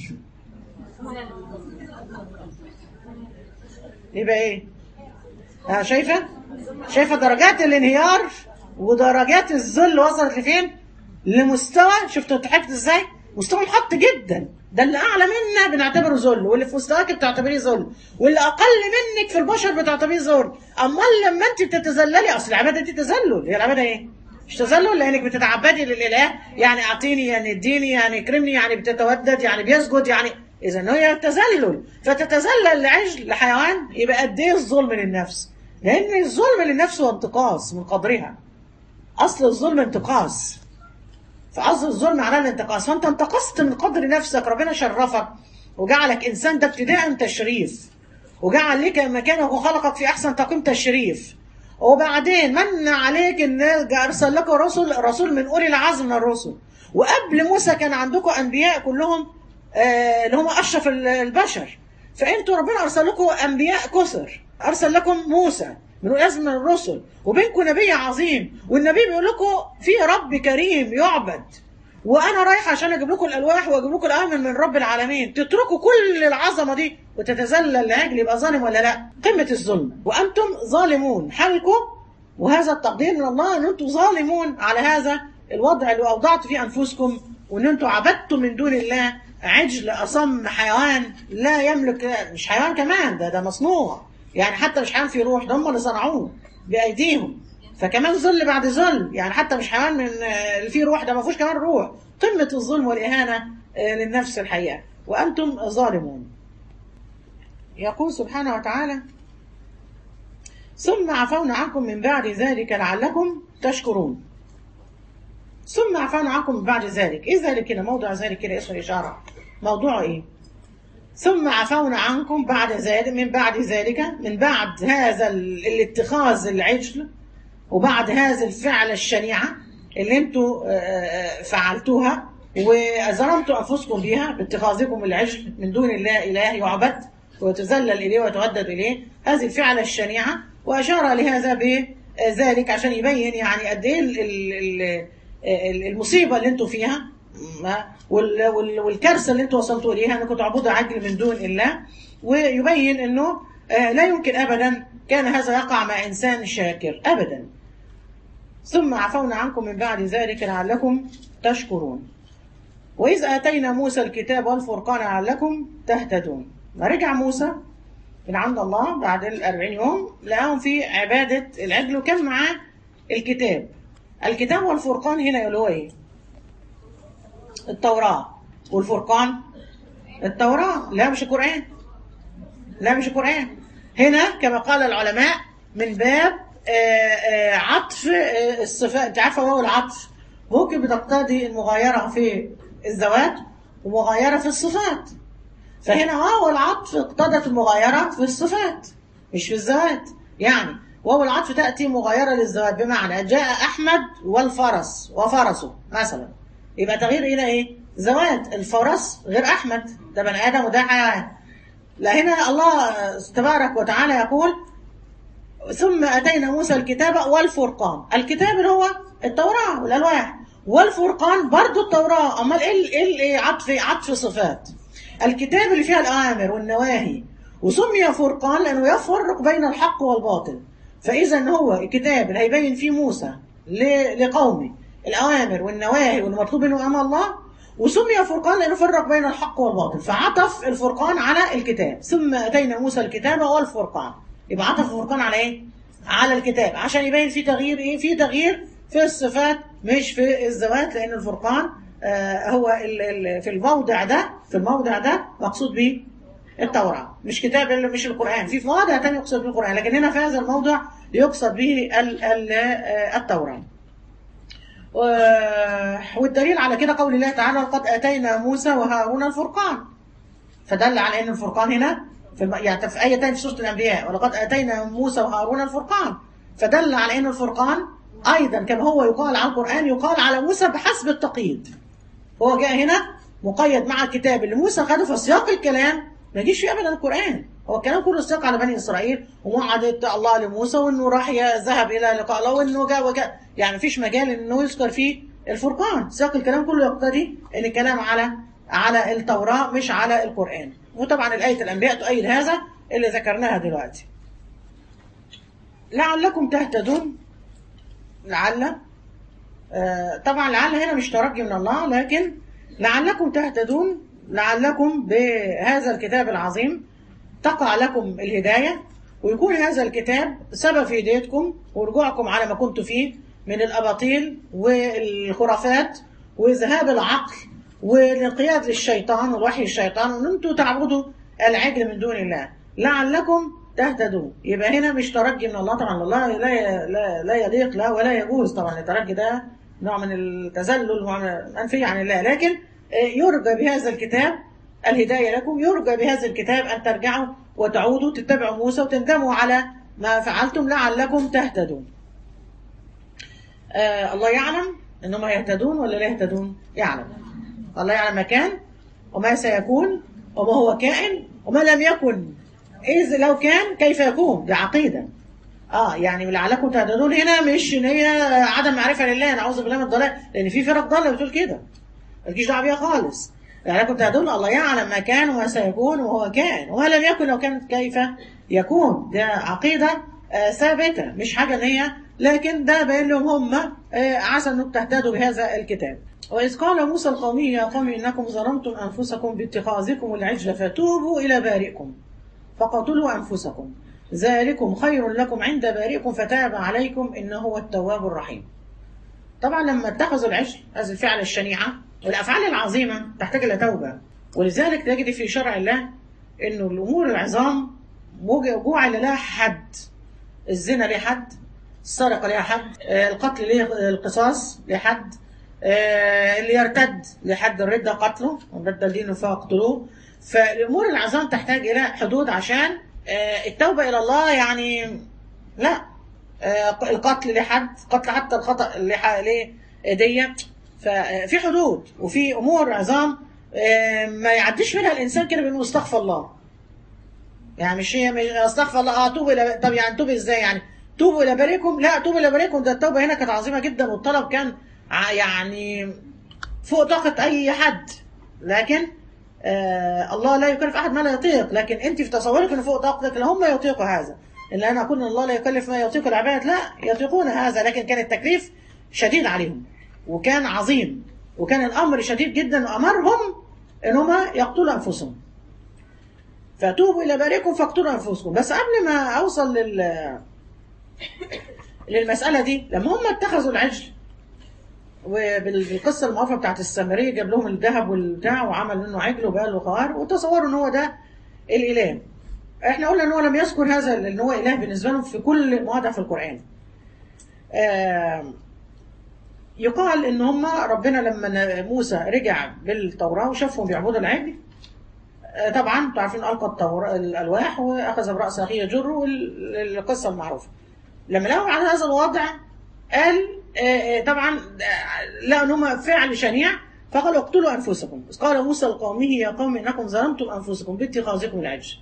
يبقى ايه؟ ها، شايفه شايفه درجات الانهيار ودرجات الذل وصلت لفين؟ لمستوى، شفتوا ضحكت ازاي؟ مستوى محط جدا. ده اللي اعلى منا بنعتبره ذل، واللي في مستواك بتعتبريه ذل، واللي اقل منك في البشر بتعتبريه ذل. امال لما انت بتتذللي، اصل العباده دي تذلل، هي العباده ايه؟ مش تذلل، لانك بتتعبدي للاله، يعني اعطيني يعني اديني يعني اكرمني يعني بتتودد يعني بيسجد يعني، اذا هي تذلل. فتتذلل لعجل لحيوان، يبقى قد ايه الظلم للنفس؟ لان الظلم للنفس هو انتقاص من قدرها. اصل الظلم انتقاص، فاصل الظلم معناه الانتقاص. فانت انتقصت من قدر نفسك، ربنا شرفك وجعلك انسان، ده ابتداء تشريف، وجعل لك مكانك وخلقك في احسن تقويم تشريف. وبعدين من عليك ان ارسل لكم رسل رسول من اولي العزم من الرسل. وقبل موسى كان عندكم انبياء كلهم آه اللي هم اشرف البشر. فانتوا ربنا ارسل لكم انبياء كثر، ارسل لكم موسى من اولي العزم من الرسل، وبينكم نبي عظيم، والنبي بيقول لكم في رب كريم يعبد، وانا رايح عشان اجيب لكم الالواح واجيب لكم الامن من رب العالمين، تتركوا كل العظمه دي وتتذلل لاجل، يبقى ظالم ولا لا؟ قمه الظلم. وانتم ظالمون حالكم، وهذا التقدير من الله ان انتم ظالمون على هذا الوضع اللي اوضعتوا فيه انفسكم، وان انتم عبدتم من دون الله عجل اصم حيوان لا يملك، مش حيوان كمان، ده ده مصنوع، يعني حتى مش حيوان فيه روح، ده هم اللي صنعوه بايديهم، فكمان ذل بعد ذل، يعني حتى مش حيوان من اللي فيه روح، ده ما فيهوش كمان روح. قمة الظلم والإهانة للنفس الحقيقة، وأنتم ظالمون. يقول سبحانه وتعالى: ثم عفونا عنكم من بعد ذلك لعلكم تشكرون. ثم عفونا عنكم من بعد ذلك، إيه ذلك كده؟ موضع ذلك كده اسم الإشارة، موضوعه إيه؟ ثم عفونا عنكم بعد ذلك، من بعد ذلك، من بعد هذا الاتخاذ العجل، وبعد هذا الفعل الشنيعة اللي انتوا فعلتوها وظلمتوا انفسكم بها باتخاذكم العجل من دون الله اله يعبد ويتذلل اليه ويتودد اليه، هذه الفعلة الشنيعة. واشار لهذا بذلك عشان يبين يعني قد ايه المصيبة اللي انتوا فيها والكارثة اللي انتوا وصلتوا اليها انكم تعبدوا عجل من دون الله، ويبين انه لا يمكن ابدا كان هذا يقع مع انسان شاكر ابدا. ثم عفونا عنكم من بعد ذلك لعلكم تشكرون. وإذ آتينا موسى الكتاب والفرقان لعلكم تهتدون. ما رجع موسى من عند الله بعد الأربعين يوم لقاهم في عبادة العجل، وكان معاه الكتاب. الكتاب والفرقان هنا اللي هو إيه؟ التوراة. والفرقان التوراة، لا مش القرآن، لا مش القرآن. هنا كما قال العلماء من باب آآ آآ عطف الصفات. انت عارفه هو العطف ممكن بتقتضي المغايره في الذوات ومغايره في الصفات، فهنا واو العطف اقتضت المغايره في الصفات مش في الذوات. يعني واو العطف تاتي مغايره للذوات، بمعنى جاء احمد والفرس وفرسه مثلا، يبقى تغيير الى ايه؟ ذوات. الفرس غير احمد، ده بني ادم وده حيوان. لا، هنا الله تبارك وتعالى يقول ثم أتينا موسى الكتاب والفرقان. الكتاب اللي هو التوراة والألواح، والفرقان برضو التوراة. أمال إيه إيه عطف عطف صفات؟ الكتاب اللي فيها الأوامر والنواهي، وسمي فرقان لأنه يفرق بين الحق والباطل. فإذا هو الكتاب اللي هيبين فيه موسى لقومه الأوامر والنواهي والمطلوب منه أمام الله، وسمي فرقان لأنه فرق بين الحق والباطل، فعطف الفرقان على الكتاب. ثم أتينا موسى الكتاب والفرقان، يبقى عطف الفرقان على ايه؟ على الكتاب، عشان يبين في تغيير ايه؟ في تغيير في الصفات مش في الذوات، لان الفرقان آه هو ال ال في الموضع ده في الموضع ده مقصود به التوراة، مش كتاب مش القرآن. في مواضع ثانيه يقصد به القرآن، لكن هنا في هذا الموضع يقصد به ال ال التوراة. والدليل على كده قول الله تعالى: وقد اتينا موسى وهارون الفرقان، فدل على ان الفرقان هنا في الم... يعني في آية تانية في سورة الأنبياء: ولقد آتينا موسى وهارون الفرقان، فدل على أن الفرقان أيضا كما هو يقال على القرآن يقال على موسى بحسب التقييد. هو جاء هنا مقيد مع الكتاب اللي موسى خده، في سياق الكلام ما يجيش فيه أبدا القرآن، هو الكلام كله سياق على بني إسرائيل وموعدة الله لموسى، وإنه راح ذهب إلى لقاء الله، وإنه جاء وجاء، يعني مفيش مجال إنه يذكر فيه الفرقان. سياق الكلام كله يقتضي إن الكلام على على التوراة مش على القرآن. وطبعا الآية الأنبياء تؤيد هذا اللي ذكرناها دلوقتي. لعلكم تهتدون، لعل آه طبعا لعل هنا مش ترجي من الله، لكن لعلكم تهتدون، لعلكم بهذا الكتاب العظيم تقع لكم الهداية، ويكون هذا الكتاب سبب في هدايتكم ورجوعكم على ما كنتم فيه من الأباطيل والخرافات وذهاب العقل والانقياد للشيطان ووحي الشيطان، وان انتم تعبدوا العجل من دون الله لعلكم تهتدون. يبقى هنا مش ترجي من الله، طبعا الله لا لا لا يليق لا ولا يجوز، طبعا الترجي ده نوع من التذلل منفي عن الله، لكن يرجى بهذا الكتاب الهداية لكم، يرجى بهذا الكتاب أن ترجعوا وتعودوا تتبعوا موسى وتندموا على ما فعلتم لعلكم تهتدون. آه الله يعلم انهم يهتدون ولا لا يهتدون؟ يعلم. الله يعلم ما كان وما سيكون وما هو كائن وما لم يكن، إذ لو كان كيف يكون. دي عقيدة. اه يعني لعلكم تهتدون هنا مش ان هي عدم معرفة لله، نعوذ بالله من الضلال، لان في فرق ضالة بتقول كده مالكيش دعوة بيها خالص. لعلكم تهتدون الله يعلم ما كان وما سيكون وهو كائن وما لم يكن لو كان كيف يكون. ده عقيدة آه ثابتة، مش حاجة ان هي، لكن ده باين لهم هم آه عسى انكم تهتدوا بهذا الكتاب. وإذ قال موسى لقومه يا قوم إنكم ظلمتم أنفسكم باتخاذكم العجل فتوبوا إلى بارئكم فقتلوا أنفسكم ذلكم خير لكم عند بارئكم فتاب عليكم إنه هو التواب الرحيم. طبعا لما اتخذوا العجل، هذه الفعل الشنيعة والأفعال العظيمة تحتاج إلى توبة، ولذلك تجد في شرع الله إنه الأمور العظام جعل لها حد. الزنا ليه حد، السرقة ليها حد، القتل ليه القصاص ليه حد، اللي يرتد لحد الردة قتله وبدل دينه فاقتلوه. فالأمور العظام تحتاج إلى حدود عشان التوبة إلى الله. يعني لا القتل لحد، قتل حتى الخطأ اللي دي، ففي حدود وفي أمور عظام ما يعديش منها الإنسان كده بأنه استغفر الله. يعني مش هي استغفر الله اه توب إلى، طب يعني توب إزاي؟ يعني توبوا إلى بارئكم، لا توبوا إلى بارئكم ده التوبة هنا كانت عظيمة جدا والطلب كان يعني فوق طاقة أي حد، لكن آه الله لا يكلف أحد ما لا يطيق. لكن أنت في تصورك أنه فوق طاقتك، لا هم يطيقوا هذا، إلا أنا أقول أن الله لا يكلف ما يطيق العباد، لا يطيقون هذا، لكن كان التكليف شديد عليهم وكان عظيم وكان الأمر شديد جدا وأمرهم أن هم يقتلوا أنفسهم. فتوبوا إلى بارئكم فاقتلوا أنفسكم. بس قبل ما أوصل لل للمسألة دي، لما هم اتخذوا العجل وبالقصه المعروفه بتاعت السامريه، جاب لهم الذهب والبتاع وعمل منه عجل وبقى له خوار وتصوروا ان هو ده الاله. احنا قلنا ان هو لم يذكر هذا ان هو اله بالنسبه لهم في كل مواضع في القران. آه يقال ان هم ربنا لما موسى رجع بالتوراه وشافهم بيعبدوا العجل، آه طبعا انتوا عارفين القى التوراه الالواح واخذ براس اخيه يجره، القصه المعروفه. لما لقوا على هذا الوضع قال طبعا لقوا ان هم فعل شنيع فقالوا اقتلوا انفسكم. قال موسى لقومه يا قوم انكم ظلمتم انفسكم باتخاذكم العجل.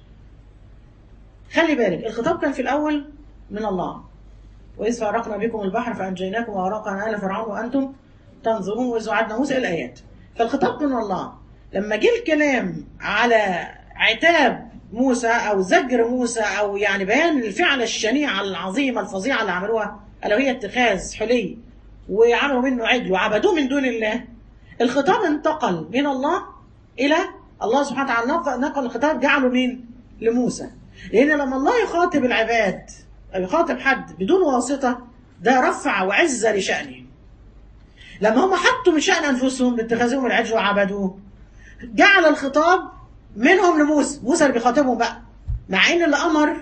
خلي بالك الخطاب كان في الاول من الله، واذ فارقنا بكم البحر فانجيناكم واغرقنا ال فرعون وانتم تنظرون واذ وعدنا موسى الايات. فالخطاب من الله. لما جه الكلام على عتاب موسى او زجر موسى او يعني بيان الفعل الشنيعه العظيمه الفظيعه اللي عملوها الا وهي اتخاذ حلي وعملوا منه عجل وعبدوه من دون الله، الخطاب انتقل من الله الى الله سبحانه وتعالى. نقل الخطاب جعله مين؟ لموسى. لان لما الله يخاطب العباد او يخاطب حد بدون واسطه ده رفع وعزه لشانه. لما هم حطوا من شان انفسهم باتخاذهم العجل وعبدوه، جعل الخطاب منهم لموسى. موسى اللي بيخاطبهم بقى، مع ان اللي امر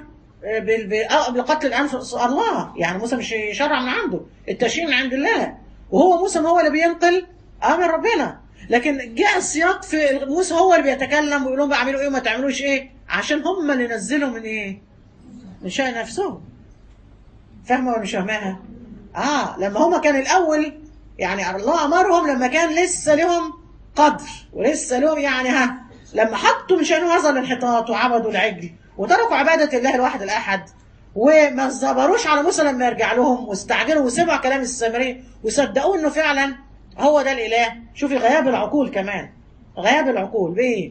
بقتل الانفس الله، يعني موسى مش شرع من عنده، التشريع من عند الله، وهو موسى هو اللي بينقل امر ربنا. لكن جاء السياق في موسى هو اللي بيتكلم ويقول لهم اعملوا ايه وما تعملوش ايه، عشان هم اللي نزلوا من ايه؟ من شأن نفسهم. فاهمه ولا مش فاهماها؟ اه لما هم كان الاول يعني الله امرهم لما كان لسه لهم قدر ولسه لهم يعني ها، لما حطوا من شأنهم هذا الانحطاط وعبدوا العجل وتركوا عبادة الله الواحد الأحد وما صبروش على موسى لما يرجع لهم واستعجلوا وسمعوا كلام السامري وصدقوا انه فعلا هو ده الإله. شوفي غياب العقول كمان، غياب العقول بإيه؟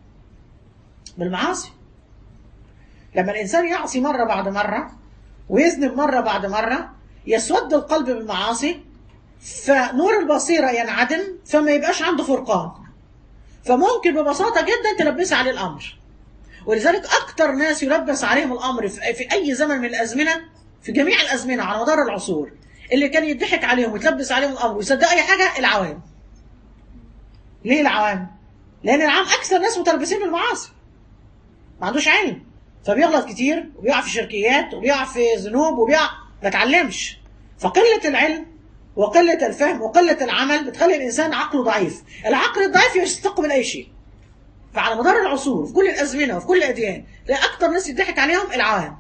بالمعاصي. لما الإنسان يعصي مرة بعد مرة ويذنب مرة بعد مرة يسود القلب بالمعاصي، فنور البصيرة ينعدم، فما يبقاش عنده فرقان، فممكن ببساطة جدا تلبس عليه الأمر. ولذلك أكتر ناس يلبس عليهم الأمر في أي زمن من الأزمنة، في جميع الأزمنة على مدار العصور، اللي كان يضحك عليهم ويتلبس عليهم الأمر ويصدق أي حاجة، العوام. ليه العوام؟ لأن العام أكثر ناس متلبسين بالمعاصي، ما عندوش علم، فبيغلط كتير وبيقع في شركيات وبيقع في ذنوب وبيقع ما تعلمش. فقلة العلم وقلة الفهم وقلة العمل بتخلي الإنسان عقله ضعيف. العقل الضعيف يستقبل أي شيء، فعلى مدار العصور في كل الازمنه وفي كل الاديان تلاقي اكتر ناس يضحك عليهم العوام.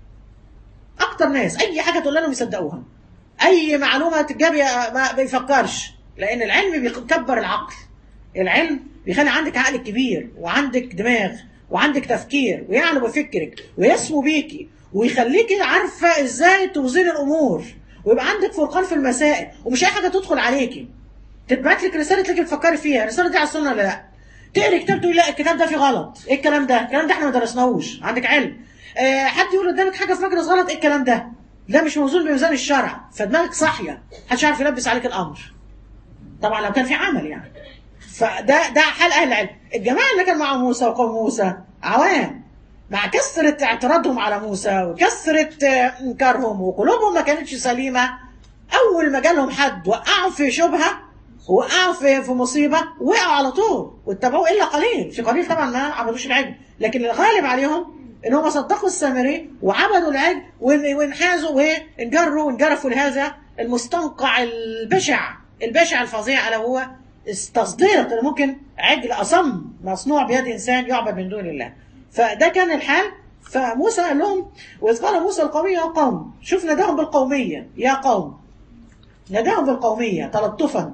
اكتر ناس اي حاجه تقول لهم يصدقوها، اي معلومه تتجاب ما بيفكرش، لان العلم بيكبر العقل. العلم بيخلي عندك عقل كبير وعندك دماغ وعندك تفكير، ويعلو بفكرك ويسمو بيكي ويخليكي عارفه ازاي توزني الامور، ويبقى عندك فرقان في المسائل، ومش اي حاجه تدخل عليكي تتبعت لك رساله تلاقي بتفكري فيها الرساله دي على السنه ولا لا. تقري كتاب تقول لا الكتاب ده فيه غلط، ايه الكلام ده؟ الكلام ده احنا ما درسناهوش، عندك علم. أه حد يقول قدامك حاجه في مجلس غلط، ايه الكلام ده؟ ده مش موزون بميزان الشرع، فدماغك صاحيه، محدش عارف يلبس عليك الامر. طبعا لو كان في عمل يعني. فده ده حال اهل العلم. الجماعه اللي كان مع موسى وقوم موسى عوام، مع كثره اعتراضهم على موسى وكثره انكارهم وقلوبهم ما كانتش سليمه، اول ما جالهم حد وقعوا في شبهه وقعوا في في مصيبه وقعوا على طول واتبعوه الا قليل. في قليل طبعا ما عبدوش العجل، لكن الغالب عليهم ان هم صدقوا السامري وعبدوا العجل وانحازوا وانجروا وانجرفوا لهذا المستنقع البشع البشع الفظيع، الا هو التصديق ان ممكن عجل اصم مصنوع بيد انسان يعبد من دون الله. فده كان الحال. فموسى قال لهم واذ قال موسى القومية يا قوم، شوف نداهم بالقوميه يا قوم، نداهم بالقوميه تلطفا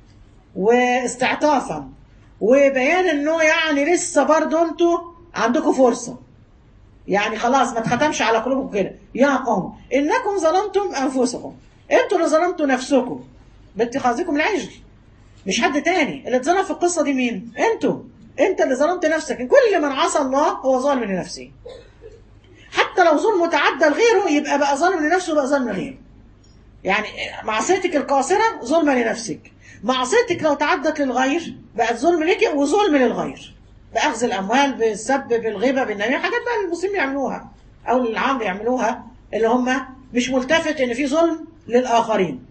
واستعطافا وبيان انه يعني لسه برضه انتوا عندكم فرصه، يعني خلاص ما اتختمش على قلوبكم كده. يا قوم انكم ظلمتم انفسكم، انتوا اللي ظلمتوا نفسكم باتخاذكم العجل، مش حد تاني. اللي اتظلم في القصه دي مين؟ انتوا. انت اللي ظلمت نفسك. كل من عصى الله هو ظالم لنفسه، حتى لو ظلمه تعدى لغيره يبقى بقى ظالم لنفسه وبقى ظالم لغيره. يعني معصيتك القاصره ظلمه لنفسك، معصيتك لو تعدت للغير بقت ظلم لك وظلم للغير، بأخذ الأموال، بالسب، بالغيبة، بالنميمة، حاجات بقى المسلمين يعملوها أو العام يعملوها اللي هم مش ملتفت إن في ظلم للآخرين.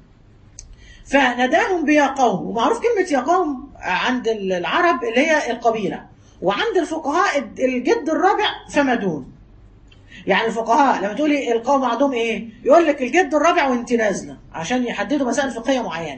فنداهم بيا قوم. ومعروف كلمة يا قوم عند العرب اللي هي القبيلة، وعند الفقهاء الجد الرابع فما دون. يعني الفقهاء لما تقولي القوم عندهم إيه يقول لك الجد الرابع وانت نازلة، عشان يحددوا مسائل فقهية معينة.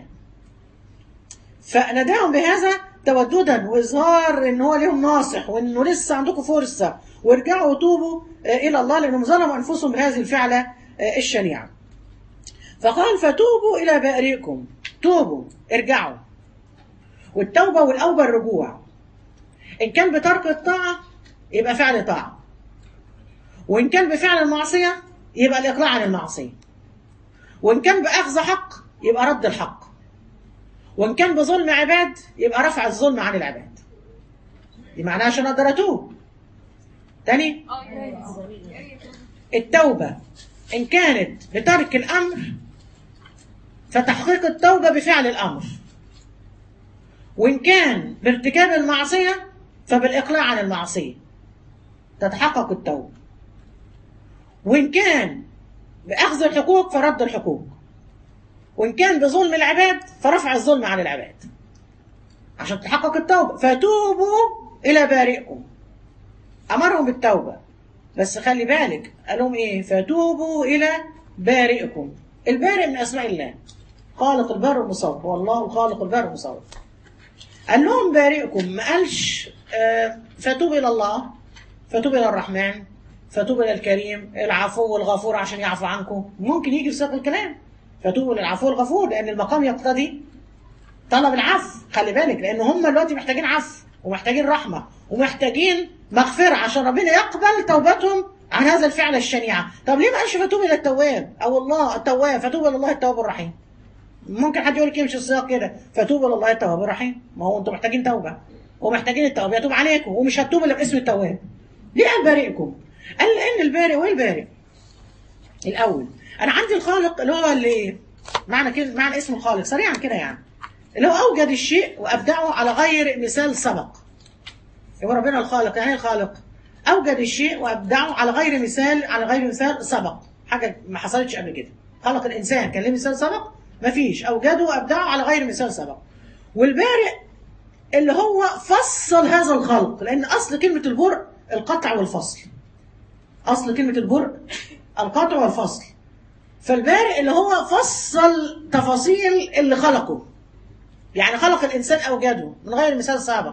فنداهم بهذا توددا واظهار ان هو لهم ناصح وانه لسه عندكم فرصه، وارجعوا وتوبوا الى الله لانهم ظلموا انفسهم بهذه الفعله الشنيعه. فقال فتوبوا الى بارئكم، توبوا ارجعوا. والتوبه والاوبه الرجوع، ان كان بترك الطاعه يبقى فعل طاعه، وان كان بفعل المعصيه يبقى الاقلاع عن المعصيه، وان كان باخذ حق يبقى رد الحق، وإن كان بظلم عباد يبقى رفع الظلم عن العباد. دي معناها عشان أقدر أتوب. تاني التوبة إن كانت بترك الأمر فتحقيق التوبة بفعل الأمر، وإن كان بارتكاب المعصية فبالإقلاع عن المعصية تتحقق التوبة، وإن كان بأخذ الحقوق فرد الحقوق، وإن كان بظلم العباد فرفع الظلم عن العباد عشان تحقق التوبة. فتوبوا إلى بارئكم، أمرهم بالتوبة، بس خلي بالك قال لهم إيه؟ فتوبوا إلى بارئكم. البارئ من أسماء الله، خالق البر المصور، هو الله الخالق البر المصور. قال لهم بارئكم، ما قالش آه فتوب إلى الله، فتوب إلى الرحمن، فتوب إلى الكريم العفو والغفور عشان يعفو عنكم. ممكن يجي في سياق الكلام فتوبوا للعفو الغفور، لأن المقام يقتضي طلب العفو. خلي بالك لأن هم دلوقتي محتاجين عفو ومحتاجين رحمة ومحتاجين مغفرة عشان ربنا يقبل توبتهم عن هذا الفعل الشنيعة. طب ليه ما قالش فتوب إلى التواب أو الله التواب، فتوب إلى الله التواب الرحيم؟ ممكن حد يقول لك يمشي السياق كده، فتوب إلى الله التواب الرحيم. ما هو أنتم محتاجين توبة ومحتاجين التوبة يتوب عليكم، ومش هتوب إلا باسم التواب. ليه قال بارئكم؟ قال لأن البارئ والبارئ الأول أنا عندي الخالق اللي هو اللي معنى كده، معنى اسم الخالق سريعا كده يعني اللي هو أوجد الشيء وأبدعه على غير مثال سبق. يبقى ربنا الخالق. يعني الخالق أوجد الشيء وأبدعه على غير مثال، على غير مثال سبق، حاجة ما حصلتش قبل كده. خلق الإنسان كان له مثال سبق؟ مفيش. أوجده وأبدعه على غير مثال سبق. والبارئ اللي هو فصل هذا الخلق، لأن أصل كلمة البرء القطع والفصل. أصل كلمة البرء القطع والفصل. فالبارئ اللي هو فصل تفاصيل اللي خلقه، يعني خلق الإنسان أوجده من غير مثال سابق،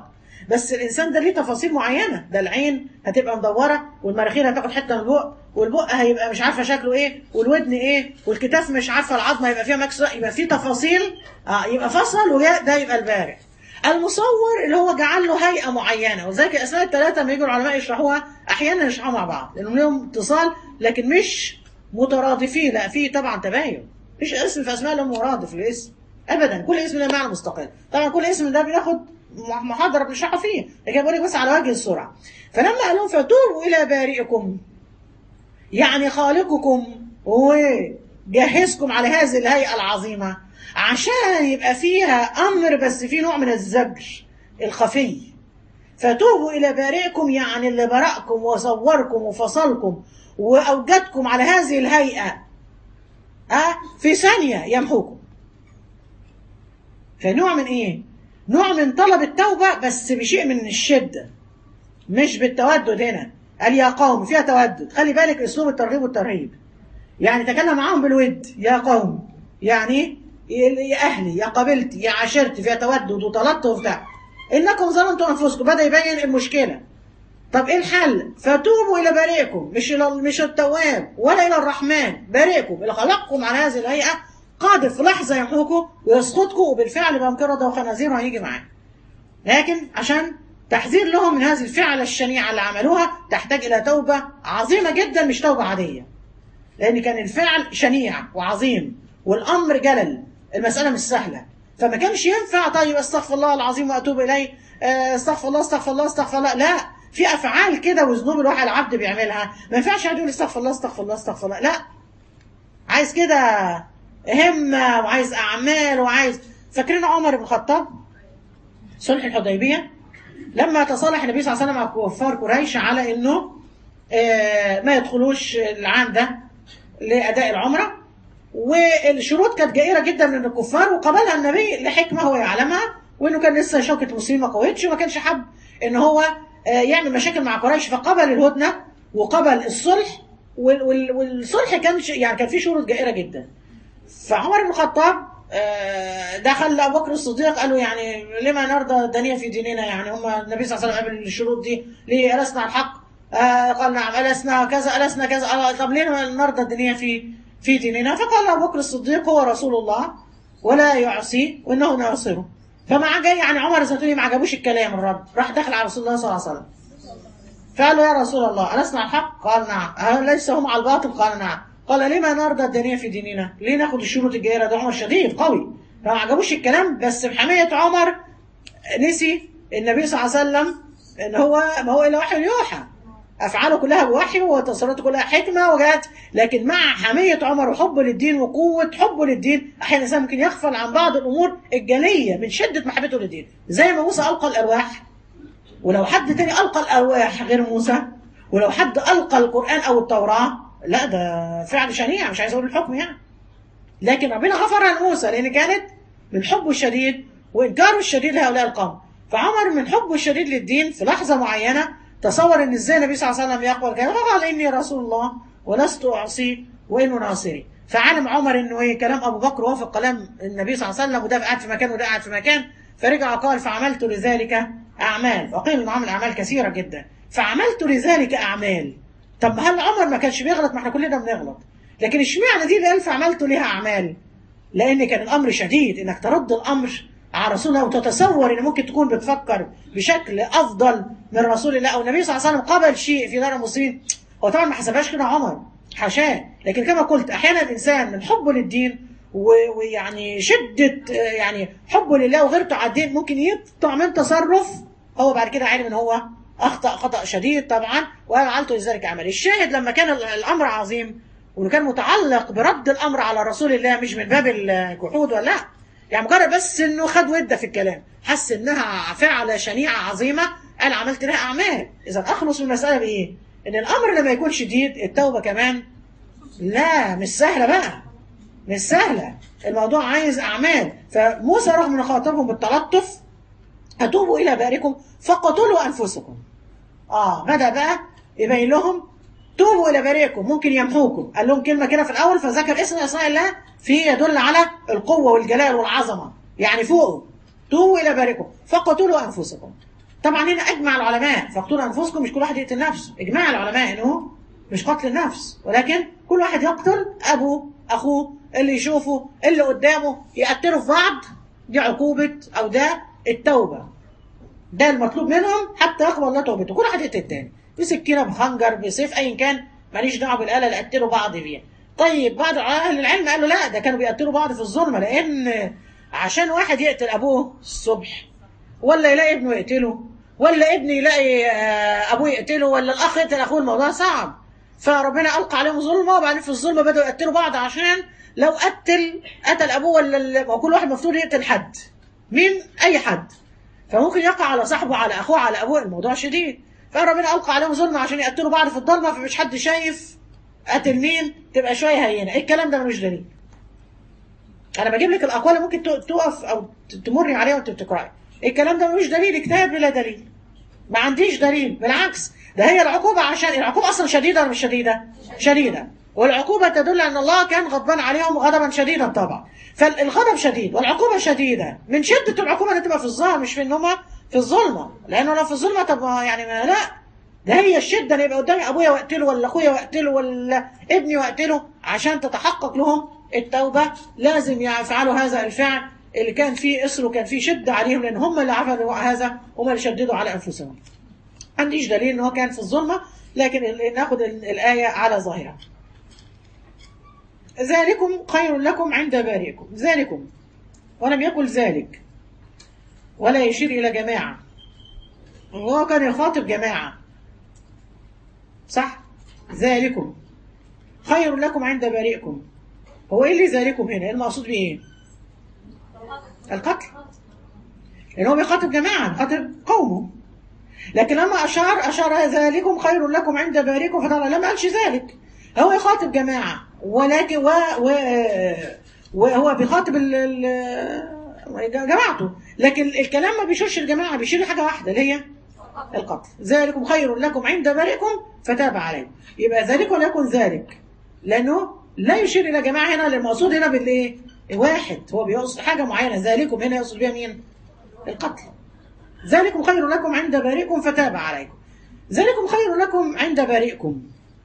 بس الانسان ده ليه تفاصيل معينه، ده العين هتبقى مدوره، والمراخير هتاخد حته من البق، والبق هيبقى مش عارفه شكله ايه، والودن ايه، والكتاف مش عارفه العظمه هيبقى فيها مكسوره، يبقى في تفاصيل. اه يبقى فصل، وده يبقى البارئ. المصور اللي هو جعل له هيئه معينه، وذلك الاسماء الثلاثه لما يجوا العلماء يشرحوها احيانا يشرحوها مع بعض لانهم لهم اتصال لكن مش مترادفين، لا في طبعا تباين. مفيش اسم في اسماء له مرادف للاسم ابدا، كل اسم له معنى مستقل. طبعا كل اسم ده بناخد محاضره بنشرحها فيه، لكن بقول لك بس على وجه السرعه. فلما قال لهم فتوبوا الى بارئكم، يعني خالقكم وجهزكم على هذه الهيئه العظيمه عشان يبقى فيها امر بس في نوع من الزجر الخفي. فتوبوا الى بارئكم يعني اللي برأكم وصوركم وفصلكم واوجدكم على هذه الهيئه أه في ثانيه يمحوكم. فنوع من ايه؟ نوع من طلب التوبه بس بشيء من الشده، مش بالتودد. هنا قال يا قوم فيها تودد، خلي بالك اسلوب الترغيب والترهيب. يعني تكلم معاهم بالود، يا قوم يعني يا اهلي يا قبيلتي يا عشيرتي، فيها تودد وتلطف وبتاع. انكم ظلمتم انفسكم، بدا يبين المشكله. طب ايه الحل؟ فتوبوا الى بارئكم، مش الى مش التواب ولا الى الرحمن، بارئكم اللي خلقكم على هذه الهيئه قادر في لحظه يمحوكم ويسقطكم، وبالفعل بقى مكرده وخنازير وهيجي معاه. لكن عشان تحذير لهم من هذه الفعله الشنيعه اللي عملوها تحتاج الى توبه عظيمه جدا، مش توبه عاديه. لان كان الفعل شنيع وعظيم والامر جلل، المساله مش سهله. فما كانش ينفع طيب استغفر الله العظيم واتوب اليه، استغفر الله استغفر الله استغفر الله، لا، في افعال كده وذنوب الواحد العبد بيعملها ما ينفعش يقول استغفر الله استغفر الله استغفر الله، لا، عايز كده همه وعايز اعمال وعايز. فاكرين عمر بن الخطاب صلح الحديبيه لما تصالح النبي صلى الله عليه وسلم مع كفار قريش على انه ما يدخلوش العام ده لاداء العمره، والشروط كانت جائره جدا من الكفار وقبلها النبي لحكمه هو يعلمها، وانه كان لسه شوكه المسلمين ما قوتش وما كانش حب ان هو يعمل مشاكل مع قريش، فقبل الهدنه وقبل الصلح. والصلح كان يعني كان فيه شروط جائره جدا. فعمر بن الخطاب دخل ابو بكر الصديق قال له يعني لما نرضى الدنيا في ديننا، يعني هم النبي صلى الله عليه وسلم قبل الشروط دي ليه؟ ألسنا الحق؟ آه قال نعم. ألسنا كذا ألسنا كذا. طب ليه نرضى الدنيا في في ديننا؟ فقال ابو بكر الصديق هو رسول الله ولا يعصي وانه ناصره. فما جاي يعني عمر الزيتوني ما عجبوش الكلام الرد، راح دخل على رسول الله صلى الله عليه وسلم فقال له يا رسول الله ألسنا الحق؟ قال نعم. ليس هم على الباطل؟ قال نعم. قال لما نرضى الدنيا في ديننا؟ ليه ناخد الشروط الجائره؟ ده عمر شديد قوي، فما عجبوش الكلام. بس بحميه عمر نسي النبي صلى الله عليه وسلم ان هو ما هو الا وحي يوحى، افعاله كلها بوحي وتصرفاته كلها حكمه وجات. لكن مع حميه عمر وحبه للدين وقوه حبه للدين احيانا الانسان ممكن يغفل عن بعض الامور الجليه من شده محبته للدين. زي ما موسى القى الالواح، ولو حد تاني القى الالواح غير موسى، ولو حد القى القران او التوراه، لا ده فعل شنيع، مش عايز اقول الحكم يعني. لكن ربنا غفر عن موسى لان كانت من حبه الشديد وانكاره الشديد لهؤلاء القوم. فعمر من حبه الشديد للدين في لحظه معينه تصور ان ازاي النبي صلى الله عليه وسلم يقول كده، فقال اني رسول الله ولست اعصي وانه ناصري. فعلم عمر انه ايه كلام ابو بكر وافق كلام النبي صلى الله عليه وسلم، وده قاعد في مكان وده قاعد في مكان. فرجع قال فعملت لذلك اعمال، وقيل انه عمل اعمال كثيره جدا. فعملت لذلك اعمال. طب هل عمر ما كانش بيغلط؟ ما احنا كلنا بنغلط، لكن اشمعنى دي اللي قال فعملت لها اعمال؟ لان كان الامر شديد، انك ترد الامر على رسول الله وتتصور ان ممكن تكون بتفكر بشكل افضل من رسول الله او النبي صلى الله عليه وسلم قبل شيء في دار المسلمين. هو طبعا ما حسبهاش كده عمر، حاشاه. لكن كما قلت احيانا الانسان من حبه للدين ويعني شده يعني حبه لله وغيرته على الدين ممكن يقطع من تصرف هو بعد كده عالم ان هو اخطا خطا شديد طبعا، وعملت لذلك عمل. الشاهد لما كان الامر عظيم وانه كان متعلق برد الامر على رسول الله مش من باب الجحود ولا لا، يعني مجرد بس انه خد وده في الكلام، حس انها فعله شنيعه عظيمه قال عملت لها اعمال. اذا اخلص من المساله بايه؟ ان الامر لما يكون شديد التوبه كمان لا مش سهله بقى، مش سهله، الموضوع عايز اعمال. فموسى رغم ان خاطبهم بالتلطف اتوبوا الى بارئكم فقتلوا انفسكم. اه بدا بقى يبين لهم توبوا الى بارئكم ممكن يمحوكم. قال لهم كلمه كده في الاول فذكر اسم اسماء الله في يدل على القوه والجلال والعظمه، يعني فوقه توبوا الى بارئكم فقتلوا انفسكم. طبعا هنا اجمع العلماء فاقتلوا انفسكم، مش كل واحد يقتل نفسه، اجماع العلماء انه مش قتل النفس، ولكن كل واحد يقتل ابوه اخوه اللي يشوفه اللي قدامه، يقتلوا في بعض. دي عقوبه او ده التوبه، ده المطلوب منهم حتى يقبل الله توبته. كل واحد يقتل التاني بسكينه بخنجر بسيف ايا كان، ماليش دعوه بالاله اللي قتلوا بعض بيها. طيب بعض اهل العلم قالوا لا، ده كانوا بيقتلوا بعض في الظلمه، لان عشان واحد يقتل ابوه الصبح، ولا يلاقي ابنه يقتله، ولا ابنه يلاقي ابوه يقتله، ولا الاخ يقتل اخوه، الموضوع صعب. فربنا القى عليهم ظلمه، وبعدين في الظلمه بداوا يقتلوا بعض، عشان لو قتل قتل ابوه ولا كل واحد مفتوح يقتل حد، مين؟ اي حد، فممكن يقع على صاحبه على اخوه على ابوه، الموضوع شديد. فربنا القى عليهم ظلمه عشان يقتلوا بعض في الضلمه، فمش حد شايف قتل مين، تبقى شويه هينه. الكلام ده ملوش دليل. انا بجيب لك الاقوال ممكن تقف او تمري عليها وانت بتقراي. الكلام ده ملوش دليل، اجتهاد بلا دليل. ما عنديش دليل، بالعكس ده هي العقوبه، عشان العقوبه اصلا شديده ولا مش شديده؟ شديده. والعقوبه تدل ان الله كان غضبان عليهم غضبا شديدا طبعا. فالغضب شديد والعقوبه شديده، من شده العقوبه اللي تبقى في الظاهر، مش في ان هم في الظلمه، لانه لو في الظلمه طب يعني ما لا، ده هي الشده ان يبقى قدامي ابويا واقتله، ولا اخويا واقتله، ولا ابني واقتله. عشان تتحقق لهم التوبه لازم يفعلوا هذا الفعل اللي كان فيه إصر وكان فيه شدة عليهم، لأن هم اللي عملوا هذا، هم اللي شددوا على أنفسهم. ما عنديش دليل إن هو كان في الظلمة، لكن ناخد الآية على ظاهرها. ذلكم خير لكم عند بارئكم، ذلكم، ولم يقل ذلك، ولا يشير إلى جماعة، وهو كان يخاطب جماعة، صح؟ ذلكم خير لكم عند بارئكم. هو إيه اللي ذلكم هنا؟ المقصود بإيه؟ القتل، لأن هو بيخاطب جماعة، بيخاطب قومه. لكن لما أشار أشار ذلكم خير لكم عند بارئكم، فطبعا لما قالش ذلك، هو يخاطب جماعة، ولكن و و وهو بيخاطب ال ال جماعته، لكن الكلام ما بيشيرش الجماعة، بيشير لحاجة واحدة اللي هي القتل. ذلكم خير لكم عند بارئكم فتاب عليكم. يبقى ذلك وليكن ذلك، لأنه لا يشير إلى جماعة هنا، المقصود هنا بالإيه؟ واحد، هو بيقصد حاجة معينة. ذلكم هنا يقصد بها مين؟ القتل. ذلكم خير لكم عند بارئكم فتاب عليكم. ذلكم خير لكم عند بارئكم،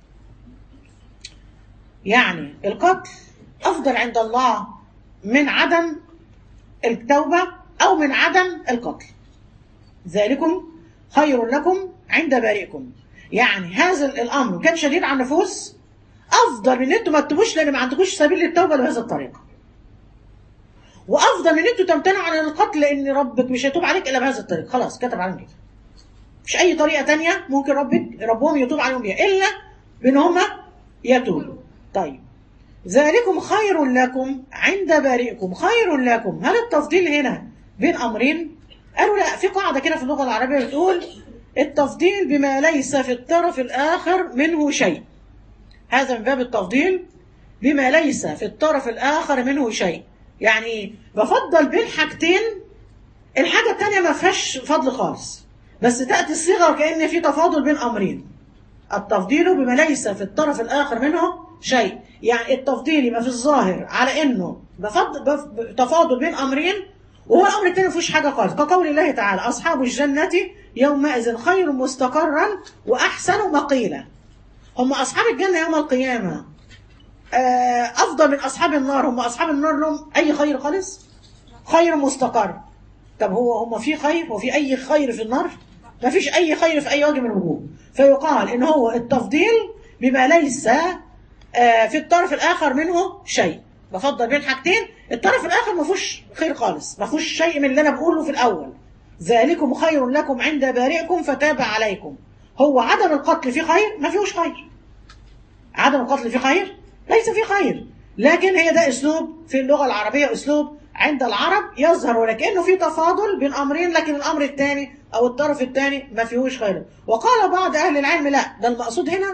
يعني القتل أفضل عند الله من عدم التوبة أو من عدم القتل. ذلكم خير لكم عند بارئكم، يعني هذا الأمر كان شديد على النفوس، أفضل من أنتم ما تتوبوش، لأن ما عندكوش سبيل للتوبة بهذه الطريقة، وافضل من انتوا تمتنعوا عن القتل، لان ربك مش هيتوب عليك الا بهذه الطريقه، خلاص كتب عليهم كده. مش اي طريقه تانية ممكن ربك ربهم يتوب عليهم بيها الا بان هم يتوبوا. طيب ذلكم خير لكم عند بارئكم، خير لكم، هل التفضيل هنا بين امرين؟ قالوا لا، في قاعده كده في اللغه العربيه بتقول التفضيل بما ليس في الطرف الاخر منه شيء. هذا من باب التفضيل بما ليس في الطرف الاخر منه شيء، يعني بفضل بين حاجتين، الحاجة التانية ما فيهاش فضل خالص، بس تأتي الصيغة وكأن في تفاضل بين أمرين. التفضيل بما ليس في الطرف الآخر منه شيء، يعني التفضيل يبقى في الظاهر على إنه بفضل تفاضل بين أمرين، وهو الأمر التاني ما فيهوش حاجة خالص، كقول الله تعالى أصحاب الجنة يومئذ خير مستقرا وأحسن مقيلا. هم أصحاب الجنة يوم القيامة أفضل من أصحاب النار، هم أصحاب النار لهم أي خير خالص؟ خير مستقر. طب هو هم في خير وفي أي خير في النار؟ ما فيش أي خير في أي وجه من الوجوه. فيقال إن هو التفضيل بما ليس في الطرف الآخر منه شيء، بفضل بين حاجتين، الطرف الآخر ما فيهوش خير خالص، ما فيهوش شيء من اللي أنا بقوله في الأول. ذلكم خير لكم عند بارئكم فتاب عليكم. هو عدم القتل فيه خير؟ ما فيهوش خير. عدم القتل فيه خير؟ ليس فيه خير، لكن هي ده أسلوب في اللغة العربية، أسلوب عند العرب يظهر ولكنه في تفاضل بين أمرين، لكن الأمر الثاني أو الطرف الثاني ما فيهوش خير. وقال بعض أهل العلم لا، ده المقصود هنا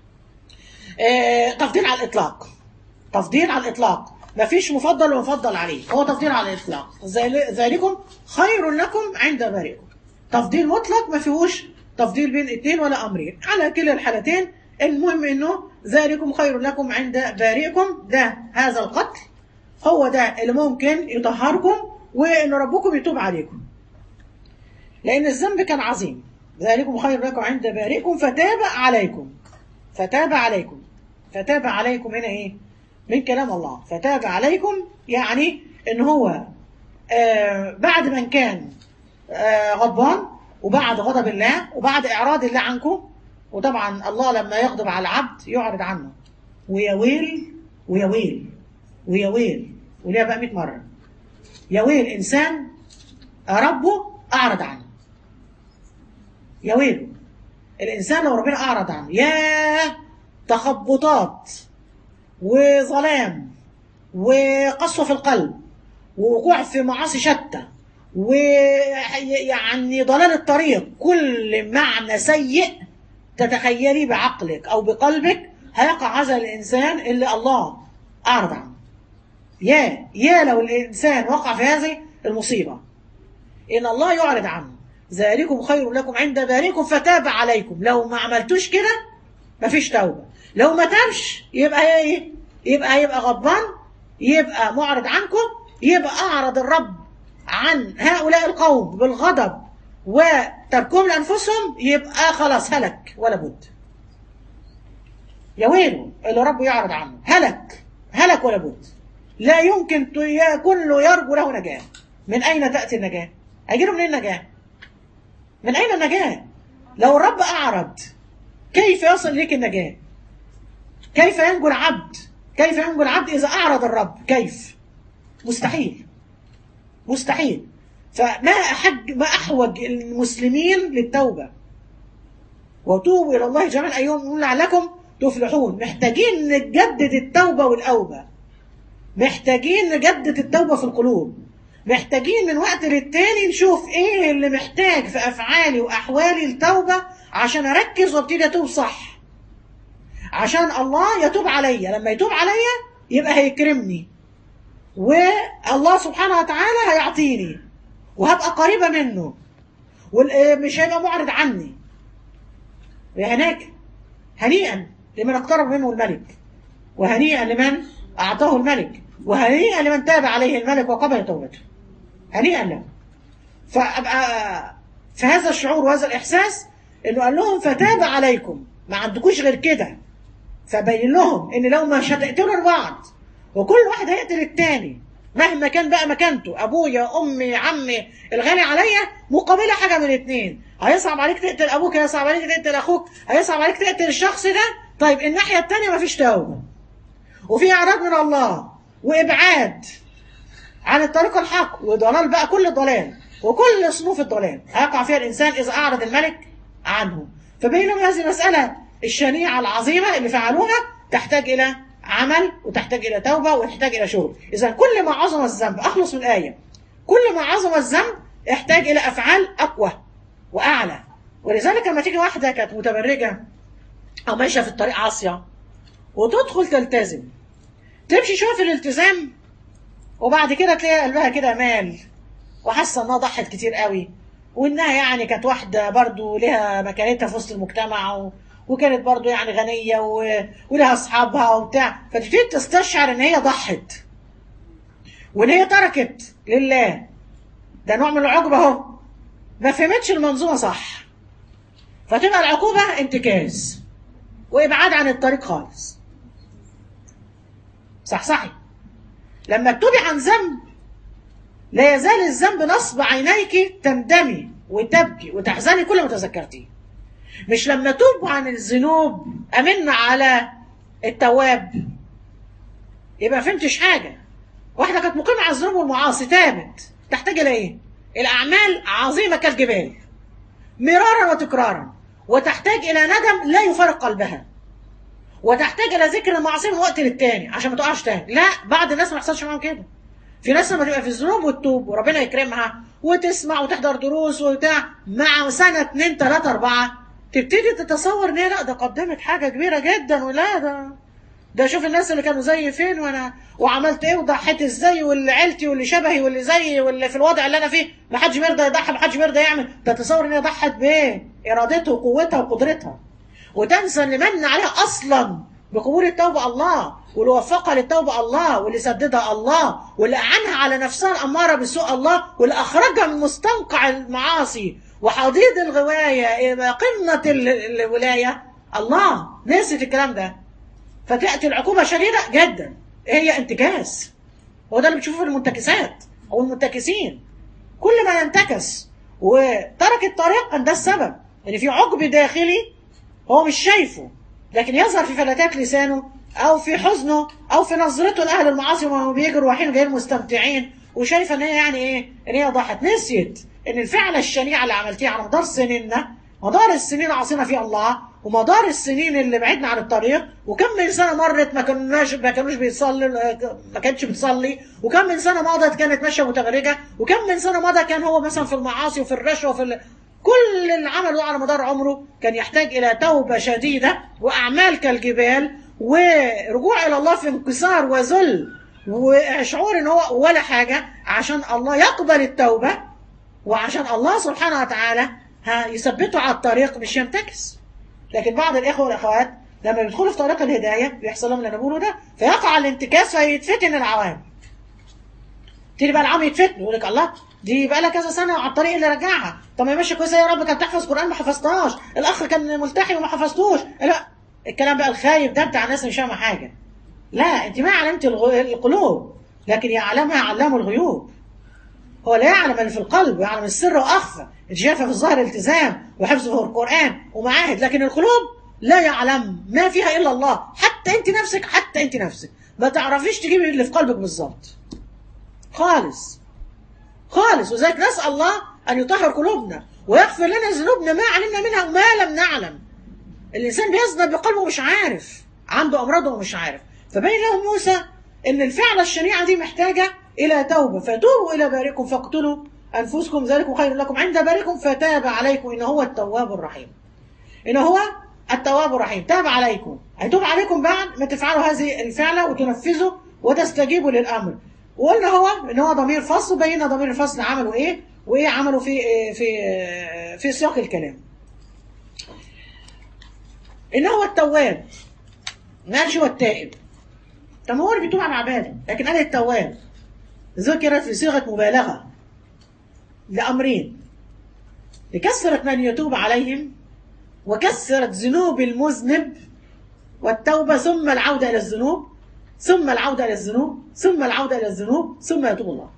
آه تفضيل على الإطلاق، تفضيل على الإطلاق، ما فيش مفضل ومفضل عليه، هو تفضيل على الإطلاق. ذلكم خير لكم عند بارئكم، تفضيل مطلق ما فيهوش تفضيل بين اثنين ولا أمرين، على كلا الحالتين المهم إنه ذلكم خير لكم عند بارئكم، ده هذا القتل هو ده اللي ممكن يطهركم وإن ربكم يتوب عليكم. لأن الذنب كان عظيم. ذلكم خير لكم عند بارئكم فتاب عليكم. فتاب عليكم. فتاب عليكم هنا إيه؟ من كلام الله. فتاب عليكم يعني إن هو آه بعد ما كان آه غضبان، وبعد غضب الله، وبعد إعراض الله عنكم. وطبعا الله لما يغضب على العبد يعرض عنه، ويا ويل ويا ويل ويا ويل وليها بقى مئة مرة. يا ويل إنسان ربه أعرض عنه. يا ويله الإنسان لو ربنا أعرض عنه. يا تخبطات وظلام وقسوة في القلب ووقوع في معاصي شتى ويعني ضلال الطريق، كل معنى سيء تتخيلي بعقلك أو بقلبك هيقع هذا الإنسان اللي الله أعرض عنه. يا يا لو الإنسان وقع في هذه المصيبة إن الله يعرض عنه. ذلكم خير لكم عند بارئكم فتاب عليكم. لو ما عملتوش كده مفيش توبة. لو ما تابش يبقى ايه؟ يبقى يبقى غضبان، يبقى معرض عنكم، يبقى أعرض الرب عن هؤلاء القوم بالغضب وتركهم لأنفسهم، يبقى خلاص هلك ولا بد. يا ويله اللي ربه يعرض عنه، هلك هلك ولا بد. لا يمكن كله يرجو له نجاة. من أين تأتي النجاة؟ هيجيله منين النجاة؟ من أين النجاة؟ لو الرب أعرض كيف يصل ليك النجاة؟ كيف ينجو العبد؟ كيف ينجو العبد إذا أعرض الرب؟ كيف؟ مستحيل مستحيل. فما أحج ما أحوج المسلمين للتوبة. وتوبوا إلى الله جميعا أيها المؤمنون لعلكم تفلحون. محتاجين نجدد التوبة والأوبة. محتاجين نجدد التوبة في القلوب. محتاجين من وقت للتاني نشوف ايه اللي محتاج في افعالي واحوالي التوبة عشان اركز وابتدي اتوب صح، عشان الله يتوب عليا. لما يتوب عليا يبقى هيكرمني، والله سبحانه وتعالى هيعطيني، وهبقى قريبة منه، ومش هيبقى معرض عني. هناك هنيئا لمن اقترب منه الملك، وهنيئا لمن اعطاه الملك، وهنيئا لمن تاب عليه الملك وقبل توبته. هنيئا له. فأبقى في هذا الشعور وهذا الإحساس إنه قال لهم فتاب عليكم، ما عندكوش غير كده. فبين لهم إن لو مش هتقتلوا لبعض وكل واحد هيقتل التاني مهما كان بقى مكانته، أبويا أمي عمي الغالي عليا، مقابلة حاجة من الاثنين. هيصعب عليك تقتل أبوك، هيصعب عليك تقتل أخوك، هيصعب عليك تقتل الشخص ده. طيب الناحية التانية مفيش توبة، وفي إعراض من الله، وإبعاد عن الطريق الحق، وضلال بقى كل ضلال وكل صنوف الضلال هيقع فيها الإنسان إذا أعرض الملك عنه. فبين لهم هذه المسألة الشنيعة العظيمة اللي فعلوها تحتاج إلى عمل، وتحتاج إلى توبة، وتحتاج إلى شغل. إذا كل ما عظم الذنب، أخلص من الآية، كل ما عظم الذنب يحتاج إلى أفعال أقوى وأعلى. ولذلك لما تيجي واحدة كانت متبرجة أو ماشية في الطريق عاصية وتدخل تلتزم، تمشي شوية في الالتزام، وبعد كده تلاقي قلبها كده مال، وحاسه انها ضحت كتير قوي، وانها يعني كانت واحده برضو لها مكانتها في وسط المجتمع، و... وكانت برضو يعني غنيه، و... ولها اصحابها وبتاع. فتبتدي تستشعر ان هي ضحت وان هي تركت لله. ده نوع من العقبه اهو. ما فهمتش المنظومه صح، فتبقى العقوبه انتكاس وابعاد عن الطريق خالص. صح صحي. لما تتوبي عن ذنب لا يزال الذنب نصب عينيك، تندمي وتبكي وتحزني كل ما تذكرتيه. مش لما توب عن الذنوب امن على التواب يبقى فهمتش حاجه. واحده كانت مقيمه على الذنوب والمعاصي تابت، تحتاج الى ايه؟ الاعمال عظيمه كالجبال مرارا وتكرارا، وتحتاج الى ندم لا يفارق قلبها، وتحتاج الى ذكر المعاصي من وقت للتاني عشان ما تقعش تاني. لا، بعض الناس ما يحصلش معاهم كده. في ناس لما تبقى في الذنوب وتتوب وربنا يكرمها وتسمع وتحضر دروس وبتاع، مع سنه اتنين تلاته اربعه تبتدي تتصور ان هي لا ده قدمت حاجه كبيره جدا، ولا ده ده شوف الناس اللي كانوا زي فين، وانا وعملت ايه وضحيت ازاي، واللي عيلتي واللي شبهي واللي زيي واللي في الوضع اللي انا فيه ما حدش بيرضى يضحي، ما حدش بيرضى يعمل. تتصور ان هي ضحت بايه؟ ارادتها وقوتها وقدرتها، وتنسى ان من عليها اصلا بقبول التوبه الله، واللي وفقها للتوبه الله، واللي سددها الله، واللي اعنها على نفسها الاماره بالسوء الله، واللي اخرجها من مستنقع المعاصي وحضيض الغوايه قمه الولايه، الله نسيت الكلام ده، فتاتي العقوبه شديده جدا. هي انتكاس، هو ده اللي بتشوفه في المنتكسات او المنتكسين. كل ما ينتكس وترك الطريق كان ده السبب، ان يعني في عقب داخلي هو مش شايفه، لكن يظهر في فلتات لسانه او في حزنه او في نظرته لاهل المعاصي وهم بيجروا رايحين جايين مستمتعين، وشايفه ان هي يعني ايه، ان هي ضحت. نسيت ان الفعله الشنيعه اللي عملتيها على مدار سنيننا، مدار السنين عصينا في الله، ومدار السنين اللي بعدنا عن الطريق، وكم من سنه مرت ما كناش ما كانوش بيصلي، ما كانتش بتصلي، وكم من سنه مضت كانت ماشيه متغرجه، وكم من سنه مضى كان هو مثلا في المعاصي وفي الرشوه وفي ال... كل اللي عمله على مدار عمره كان يحتاج الى توبه شديده واعمال كالجبال، ورجوع الى الله في انكسار وذل وشعور ان هو ولا حاجه، عشان الله يقبل التوبه، وعشان الله سبحانه وتعالى ها يثبته على الطريق مش ينتكس. لكن بعض الاخوه والاخوات لما بيدخلوا في طريق الهدايه بيحصل لهم اللي انا بقوله ده، فيقع الانتكاس فيتفتن العوام. تيجي بقى العام يتفتن يقول لك الله دي بقى لها كذا سنه وعلى الطريق اللي رجعها، طب ما ماشيه كويسه يا رب، كانت تحفظ قران ما حفظتهاش، الاخ كان ملتحي وما حفظتوش، لا الكلام بقى الخايب ده بتاع الناس مش فاهمه حاجه. لا، انت ما علمت القلوب، لكن يعلمها علام الغيوب. هو لا يعلم اللي في القلب ويعلم السر واخفى. انت شايفه في الظاهر التزام وحفظ القران ومعاهد، لكن القلوب لا يعلم ما فيها الا الله. حتى انت نفسك حتى انت نفسك ما تعرفيش تجيبي اللي في قلبك بالظبط خالص خالص. وذلك نسال الله ان يطهر قلوبنا ويغفر لنا ذنوبنا ما علمنا منها وما لم نعلم. الانسان بيذنب بقلبه مش عارف، عنده امراضه ومش عارف. فبين لهم موسى ان الفعله الشنيعه دي محتاجه الى توبه، فتوبوا الى بارئكم فاقتلوا انفسكم ذلكم خير لكم عند بارئكم فتاب عليكم انه هو التواب الرحيم. انه هو التواب الرحيم، تاب عليكم، هيتوب عليكم بعد ما تفعلوا هذه الفعله وتنفذوا وتستجيبوا للامر. وقلنا هو ان هو ضمير فصل، وبينا ضمير الفصل عملوا ايه وايه عملوا في في في سياق الكلام. ان هو التواب، ما قالش هو التائب. طب هو اللي بيتوب على عباده، لكن قال التواب ذكرت في صيغه مبالغه لامرين: لكثره من يتوب عليهم، وكثره ذنوب المذنب، والتوبه ثم العوده الى الذنوب، ثم العوده الى الذنوب، ثم العوده الى الذنوب، ثم يتوب الله.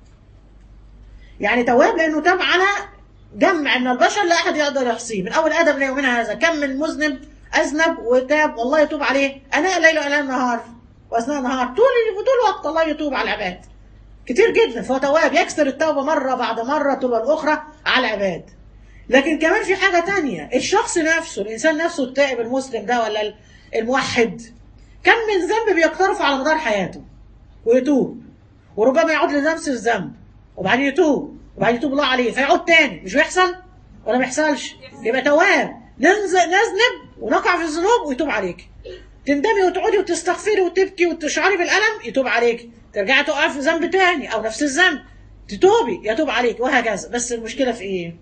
يعني تواب لانه تاب على جمع من البشر لا احد يقدر يحصيه، من اول ادم ليومنا هذا كم من مذنب اذنب وتاب والله يتوب عليه اناء الليل واناء النهار واثناء النهار، طول طول وقت الله يتوب على العباد كتير جدا. فهو تواب يكسر التوبه مره بعد مره تلو الاخرى على العباد. لكن كمان في حاجه تانية، الشخص نفسه، الانسان نفسه التائب المسلم ده ولا الموحد، كم من ذنب بيقترف على مدار حياته ويتوب، وربما يعود لنفس الذنب وبعدين يتوب وبعدين يتوب الله عليه فيعود تاني. مش بيحصل ولا ما بيحصلش؟ يبقى تواب. ننزل نذنب ونقع في الذنوب ويتوب عليك، تندمي وتقعدي وتستغفري وتبكي وتشعري بالالم يتوب عليك، ترجعي تقعي في ذنب تاني او نفس الذنب تتوبي يتوب عليك، وهكذا. بس المشكله في ايه؟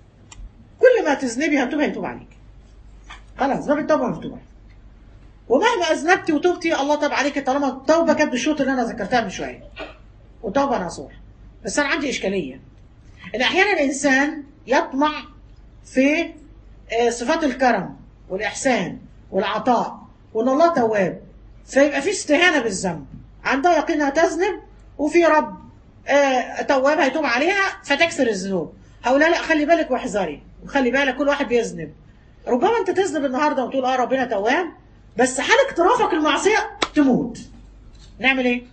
كل ما تذنبي هتوب هيتوب عليك، خلاص باب التوبه مفتوح. ومهما اذنبتي وتوبتي الله تاب عليك طالما التوبه كانت بالشروط اللي انا ذكرتها من شويه، وتوبه نصوح. بس انا عندي اشكاليه ان احيانا الانسان يطمع في صفات الكرم والاحسان والعطاء وان الله تواب، فيبقى في استهانه بالذنب، عندها يقين انها تذنب وفي رب آه تواب هيتوب عليها فتكسر الذنوب. هقولها لا خلي بالك واحذري، وخلي بالك كل واحد بيذنب. ربما انت تذنب النهارده وتقول اه ربنا تواب، بس حال اقترافك المعصيه تموت. نعمل ايه؟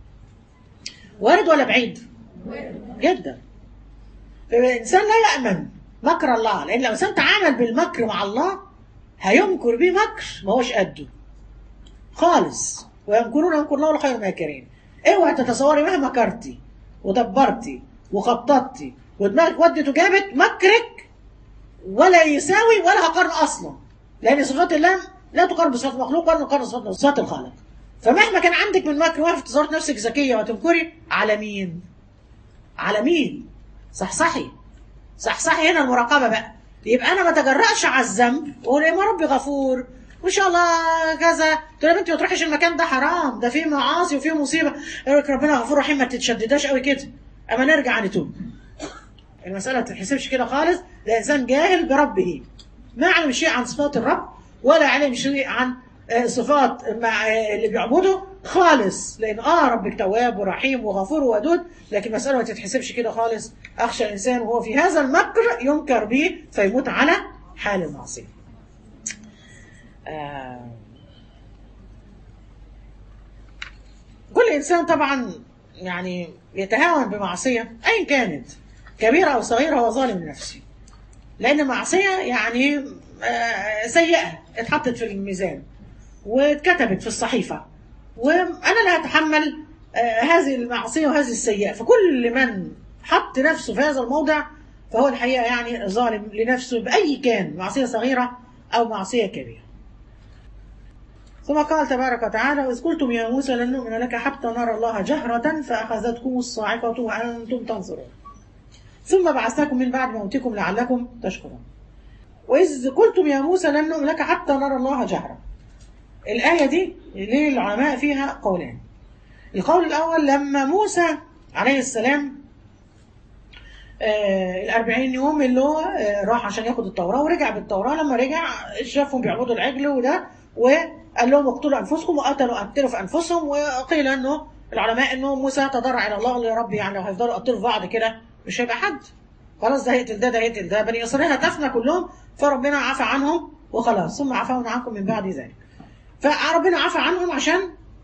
وارد ولا بعيد؟ جدا. الانسان لا يامن مكر الله، لان لو الانسان تعامل بالمكر مع الله هيمكر بيه مكر ما هوش قده خالص. ويمكرون يمكر الله خير الماكرين. اوعي تتصوري مهما كرتي ودبرتي وخططتي ودماغك ودت وجابت، مكرك ولا يساوي ولا هقارن اصلا، لان صفات الله لا تقارن بصفات المخلوق ولا تقارن بصفات الخالق. فمهما كان عندك من مكر واقف تصورت نفسك ذكيه وتمكري على مين؟ على مين؟ صحصحي صحصحي. هنا المراقبه بقى، يبقى انا ما اتجرأش على الذنب واقول يا ربي غفور وان شاء الله كذا. تقول يا بنتي ما تروحيش المكان ده، حرام، ده فيه معاصي وفيه مصيبه. يقول لك ربنا غفور رحيم، ما تتشدداش قوي كده، اما نرجع نتوب. المسألة ما تتحسبش كده خالص. ده إنسان جاهل بربه، ما يعلم شيء عن صفات الرب ولا يعلم شيء عن صفات مع اللي بيعبده خالص. لأن آه ربك تواب ورحيم وغفور وودود، لكن المسألة ما تتحسبش كده خالص. أخشى الإنسان وهو في هذا المكر ينكر به فيموت على حال المعصية. آه. كل إنسان طبعا يعني يتهاون بمعصية أي كانت كبيرة أو صغيرة هو ظالم لنفسه، لأن المعصية يعني آه سيئة اتحطت في الميزان واتكتبت في الصحيفة، وأنا لا أتحمل آه هذه المعصية وهذه السيئة. فكل من حط نفسه في هذا الموضع فهو الحقيقة يعني ظالم لنفسه بأي كان، معصية صغيرة أو معصية كبيرة. ثم قال تبارك وتعالى: وإذ قلتم يا موسى لن نؤمن لك حتى نرى الله جهرة فأخذتكم الصاعقة وأنتم تنظرون ثم بعثناكم من بعد موتكم لعلكم تشكرون. وإذ قلتم يا موسى لن نؤمن لك حتى نرى الله جهرة. الآية دي للعلماء فيها قولان. القول الأول لما موسى عليه السلام آه الأربعين يوم اللي هو آه راح عشان ياخد التوراة ورجع بالتوراة، لما رجع شافهم بيعبدوا العجل وده وقال لهم اقتلوا أنفسكم وقتلوا قتلوا في أنفسهم. وقيل أنه العلماء أنه موسى تضرع إلى الله يا رب، يعني لو هيفضلوا يقتلوا في بعض كده مش هيبقى حد، خلاص ده هيقتل ده ده هيقتل ده، بني إسرائيل هتفنى كلهم، فربنا عفى عنهم وخلاص. ثم عفونا عنكم من بعد ذلك، فربنا عفى عنهم عشان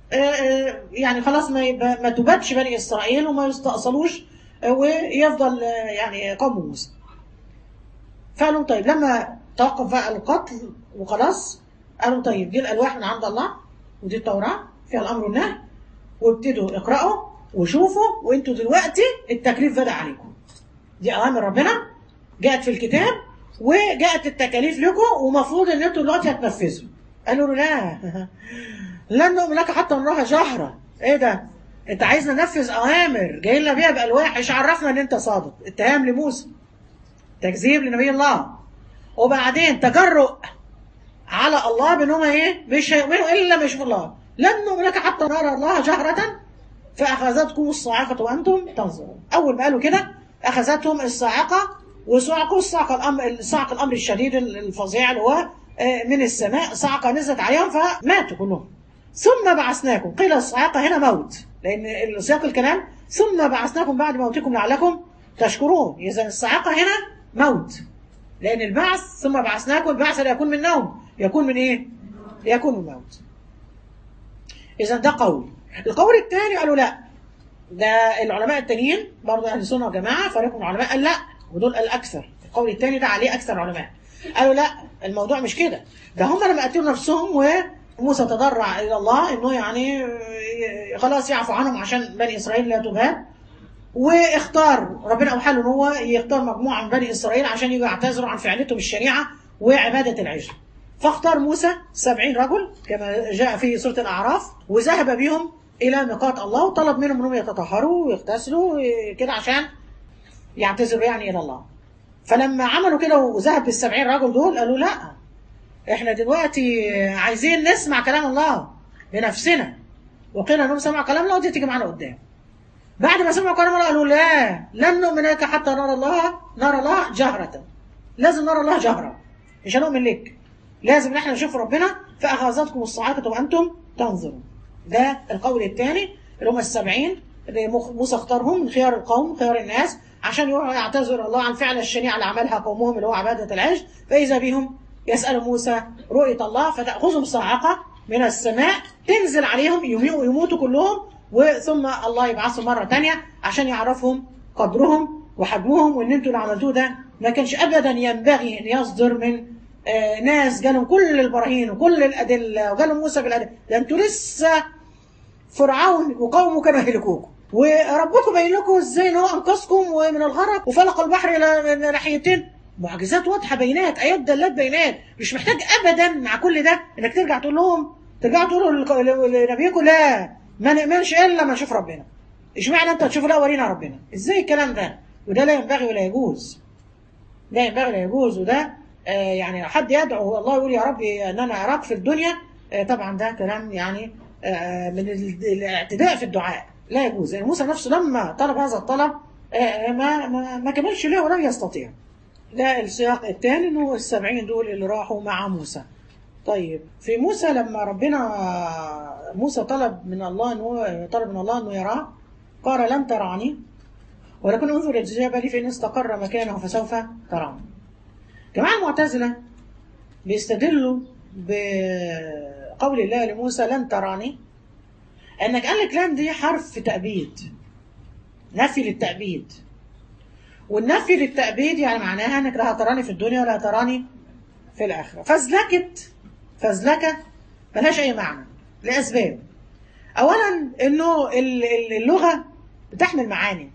يعني خلاص ما ما تبادش بني إسرائيل وما يستأصلوش ويفضل يعني قوم موسى. فقالوا طيب لما توقف بقى القتل وخلاص، قالوا طيب دي الألواح من عند الله ودي التوراة فيها الأمر والنهي، وابتدوا اقرأوا وشوفوا، وانتوا دلوقتي التكليف بدأ عليكم. دي أوامر ربنا جاءت في الكتاب وجاءت التكاليف لكم، ومفروض ان انتوا دلوقتي هتنفذوا. قالوا له لا لن نؤمن لك حتى نراها جهرة. ايه ده؟ انت عايزنا ننفذ اوامر جاي لنا بيها بالواح، ايش عرفنا ان انت صادق؟ اتهام لموسى، تكذيب لنبي الله، وبعدين تجرؤ على الله بانهم ايه؟ مش هيؤمنوا الا ما يشوفوا الله. لن نؤمن لك حتى نرى الله جهرة فاخذتكم الصاعقة وانتم تنظرون. اول ما قالوا كده اخذتهم الصاعقة، وصعقوا الصعق الامر الصعق الامر الشديد الفظيع اللي هو من السماء، صعقة نزلت عليهم فماتوا كلهم. ثم بعثناكم، قيل الصاعقة هنا موت لان سياق الكلام ثم بعثناكم بعد موتكم لعلكم تشكرون. اذا الصاعقة هنا موت، لان البعث ثم بعثناكم، البعث لا يكون من نوم، يكون من ايه؟ يكون من موت. اذا ده قول. القول الثاني قالوا لا، ده العلماء التانيين برضه اهل السنه والجماعه فريق من العلماء قال لا، ودول الاكثر. القول الثاني ده عليه اكثر العلماء قالوا لا، الموضوع مش كده، ده هم لما قتلوا نفسهم وموسى تضرع الى الله انه يعني خلاص يعفو عنهم عشان بني اسرائيل لا تبهى، واختار ربنا اوحى له ان هو يختار مجموعه من بني اسرائيل عشان يجوا يعتذروا عن فعلتهم الشريعه وعباده العجل. فاختار موسى سبعين رجل كما جاء في سوره الاعراف، وذهب بهم الى ميقات الله وطلب منهم انهم يتطهروا ويغتسلوا كده عشان يعتذروا يعني الى الله. فلما عملوا كده وذهب بالسبعين رجل دول قالوا لا، احنا دلوقتي عايزين نسمع كلام الله بنفسنا. وقيل انهم سمعوا كلام الله ودي تيجي معانا قدام. بعد ما سمعوا كلام الله قالوا لا لن نؤمن لك حتى نرى الله نرى الله جهرة. لازم نرى الله جهرة، مش هنؤمن لك، لازم احنا نشوف ربنا. فاخذتكم الصاعقة وانتم تنظرون. ده القول الثاني اللي هم السبعين اللي موسى اختارهم من خيار القوم خيار الناس عشان يروحوا يعتذروا الله عن فعل الشنيعة اللي عملها قومهم اللي هو عبادة العجل. فإذا بهم يسأل موسى رؤية الله فتأخذهم صاعقة من السماء تنزل عليهم يموتوا كلهم، وثم الله يبعثهم مرة تانية عشان يعرفهم قدرهم وحجمهم، وان انتوا اللي عملتوه ده ما كانش ابدا ينبغي ان يصدر من آه ناس جالهم كل البراهين وكل الادله وجالهم موسى بالادله، ده انتوا لسه فرعون وقومه كانوا يهلكوكم، وربكم باين لكم ازاي ان هو انقذكم ومن الغرق وفلق البحر الى ناحيتين. معجزات واضحه بينات، ايات دلات بينات، مش محتاج ابدا مع كل ده انك ترجع تقول لهم ترجعوا تقولوا لنبيكم لا ما نؤمنش الا ما نشوف ربنا. اشمعنى انت تشوف لا ورينا ربنا؟ ازاي الكلام ده؟ وده لا ينبغي ولا يجوز، لا ينبغي ولا يجوز. وده آه يعني حد يدعو الله يقول يا رب ان انا اراك في الدنيا، آه طبعا ده كلام يعني آه من الاعتداء في الدعاء، لا يجوز. يعني موسى نفسه لما طلب هذا الطلب آه، ما ما ما كملش له ولم يستطيع. ده السياق الثاني، انه السبعين دول اللي راحوا مع موسى. طيب في موسى لما ربنا موسى طلب من الله انه طلب من الله انه يراه، قال لن تراني ولكن انظر الى الجبل فان استقر مكانه فسوف تراني. جماعه المعتزله بيستدلوا بقول الله لموسى لن تراني، انك قال لك لن دي حرف تأبيد، نفي للتأبيد، والنفي للتأبيد يعني معناها انك لا هتراني في الدنيا ولا هتراني في الآخرة. فزلكت فزلكة ملهاش أي معنى لأسباب. أولا إنه اللغة بتحمل معاني.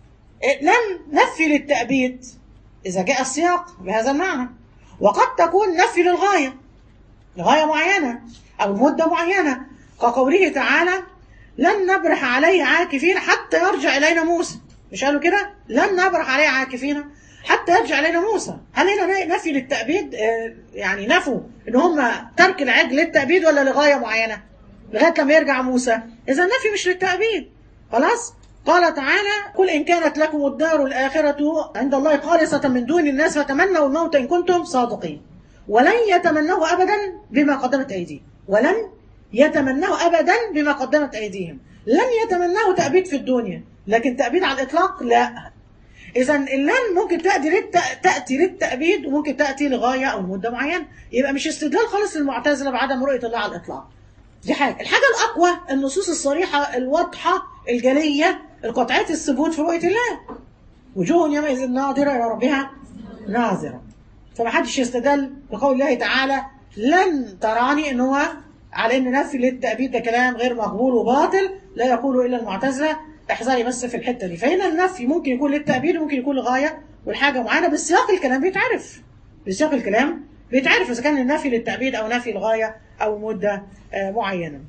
لن نفي للتأبيد إذا جاء السياق بهذا المعنى، وقد تكون نفي للغاية، لغاية معينة أو مدة معينة، كقوله تعالى لن نبرح عليه عاكفين حتى يرجع إلينا موسى. مش قالوا كده؟ لن نبرح عليه عاكفين حتى يرجع إلينا موسى. هل هنا نفي للتأبيد؟ آه يعني نفوا إن هم ترك العجل للتأبيد ولا لغاية معينة؟ لغاية لما يرجع موسى. إذا النفي مش للتأبيد. خلاص؟ قال تعالى قل إن كانت لكم الدار الآخرة عند الله خالصة من دون الناس فتمنوا الموت إن كنتم صادقين ولن يتمنوه أبدا بما قدمت أيديهم. ولن يتمنوه أبدا بما قدمت أيديهم. لن يتمنوه تأبيد في الدنيا، لكن تأبيد على الإطلاق لا. إذا اللن ممكن تأتي للت... تأتي للتأبيد وممكن تأتي لغاية أو مدة معينة. يبقى مش استدلال خالص للمعتزلة بعدم رؤية الله على الإطلاق. دي حاجة. الحاجة الأقوى النصوص الصريحة الواضحة الجلية القطعية الثبوت في رؤية الله. وجوه يومئذ ناظرة إلى ربها ناظرة. فما حدش يستدل بقول الله تعالى لن تراني إن هو على إن نفي للتأبيد، ده كلام غير مقبول وباطل لا يقوله إلا المعتزلة. احذري بس في الحته دي. فهنا النفي ممكن يكون للتأبيد وممكن يكون لغايه والحاجه معينه، بسياق الكلام بيتعرف. بسياق الكلام بيتعرف اذا كان النفي للتأبيد او نفي لغايه او مده آه معينه.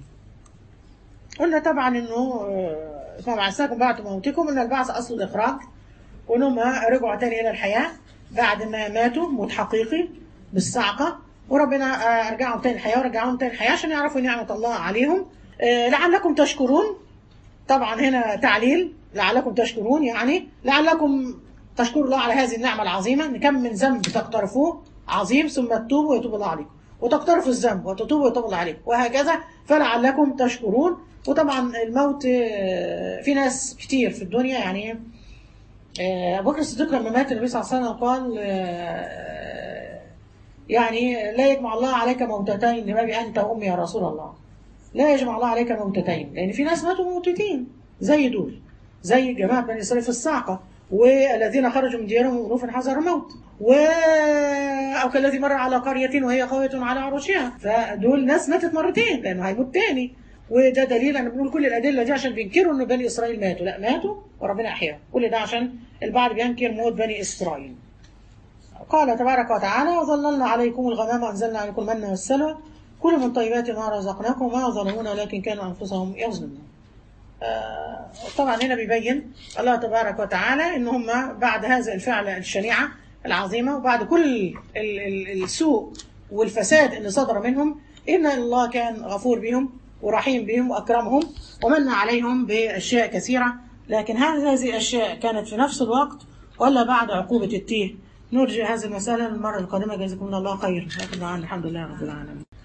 قلنا طبعا انه ثم بعثناكم بعد موتكم ان البعث اصل الاخراج، وانهم رجعوا تاني الى الحياه بعد ما ماتوا موت حقيقي بالصعقه، وربنا آه رجعهم تاني الحياه ورجعهم تاني الحياه عشان يعرفوا نعمه الله عليهم. آه لعلكم تشكرون. طبعا هنا تعليل لعلكم تشكرون، يعني لعلكم تشكروا الله على هذه النعمة العظيمة، ان كم من ذنب تقترفوه عظيم ثم تتوبوا ويتوب الله عليكم، وتقترفوا الذنب وتتوبوا ويتوب الله عليكم، وهكذا فلعلكم تشكرون. وطبعا الموت في ناس كتير في الدنيا، يعني ابو بكر الصديق لما مات النبي صلى الله عليه وسلم قال يعني لا يجمع الله عليك موتتين لبابي انت وامي يا رسول الله. لا يجمع الله عليك موتتين، لأن في ناس ماتوا موتتين زي دول، زي جماعة بني إسرائيل في الصاعقة، والذين خرجوا من ديارهم وظروف حذر الموت، و أو كالذي مر على قرية وهي خاوية على عروشها. فدول ناس ماتت مرتين لأنه هيموت تاني. وده دليل، أنا بنقول كل الأدلة دي عشان بينكروا إن بني إسرائيل ماتوا، لا ماتوا وربنا أحياهم. كل ده عشان البعض بينكر موت بني إسرائيل. قال تبارك وتعالى وظللنا عليكم الغمام وأنزلنا عليكم المن والسلوى كل من طيبات ما رزقناكم وما ظلمونا ولكن كانوا أنفسهم يظلمون. آه طبعا هنا بيبين الله تبارك وتعالى إن هم بعد هذا الفعل الشنيعة العظيمة وبعد كل ال ال السوء والفساد اللي صدر منهم، إن الله كان غفور بهم ورحيم بهم وأكرمهم ومن عليهم بأشياء كثيرة. لكن هل هذه الأشياء كانت في نفس الوقت ولا بعد عقوبة التيه؟ نرجع هذه المسألة المرة القادمة. جزاكم الله خير. الحمد لله رب العالمين.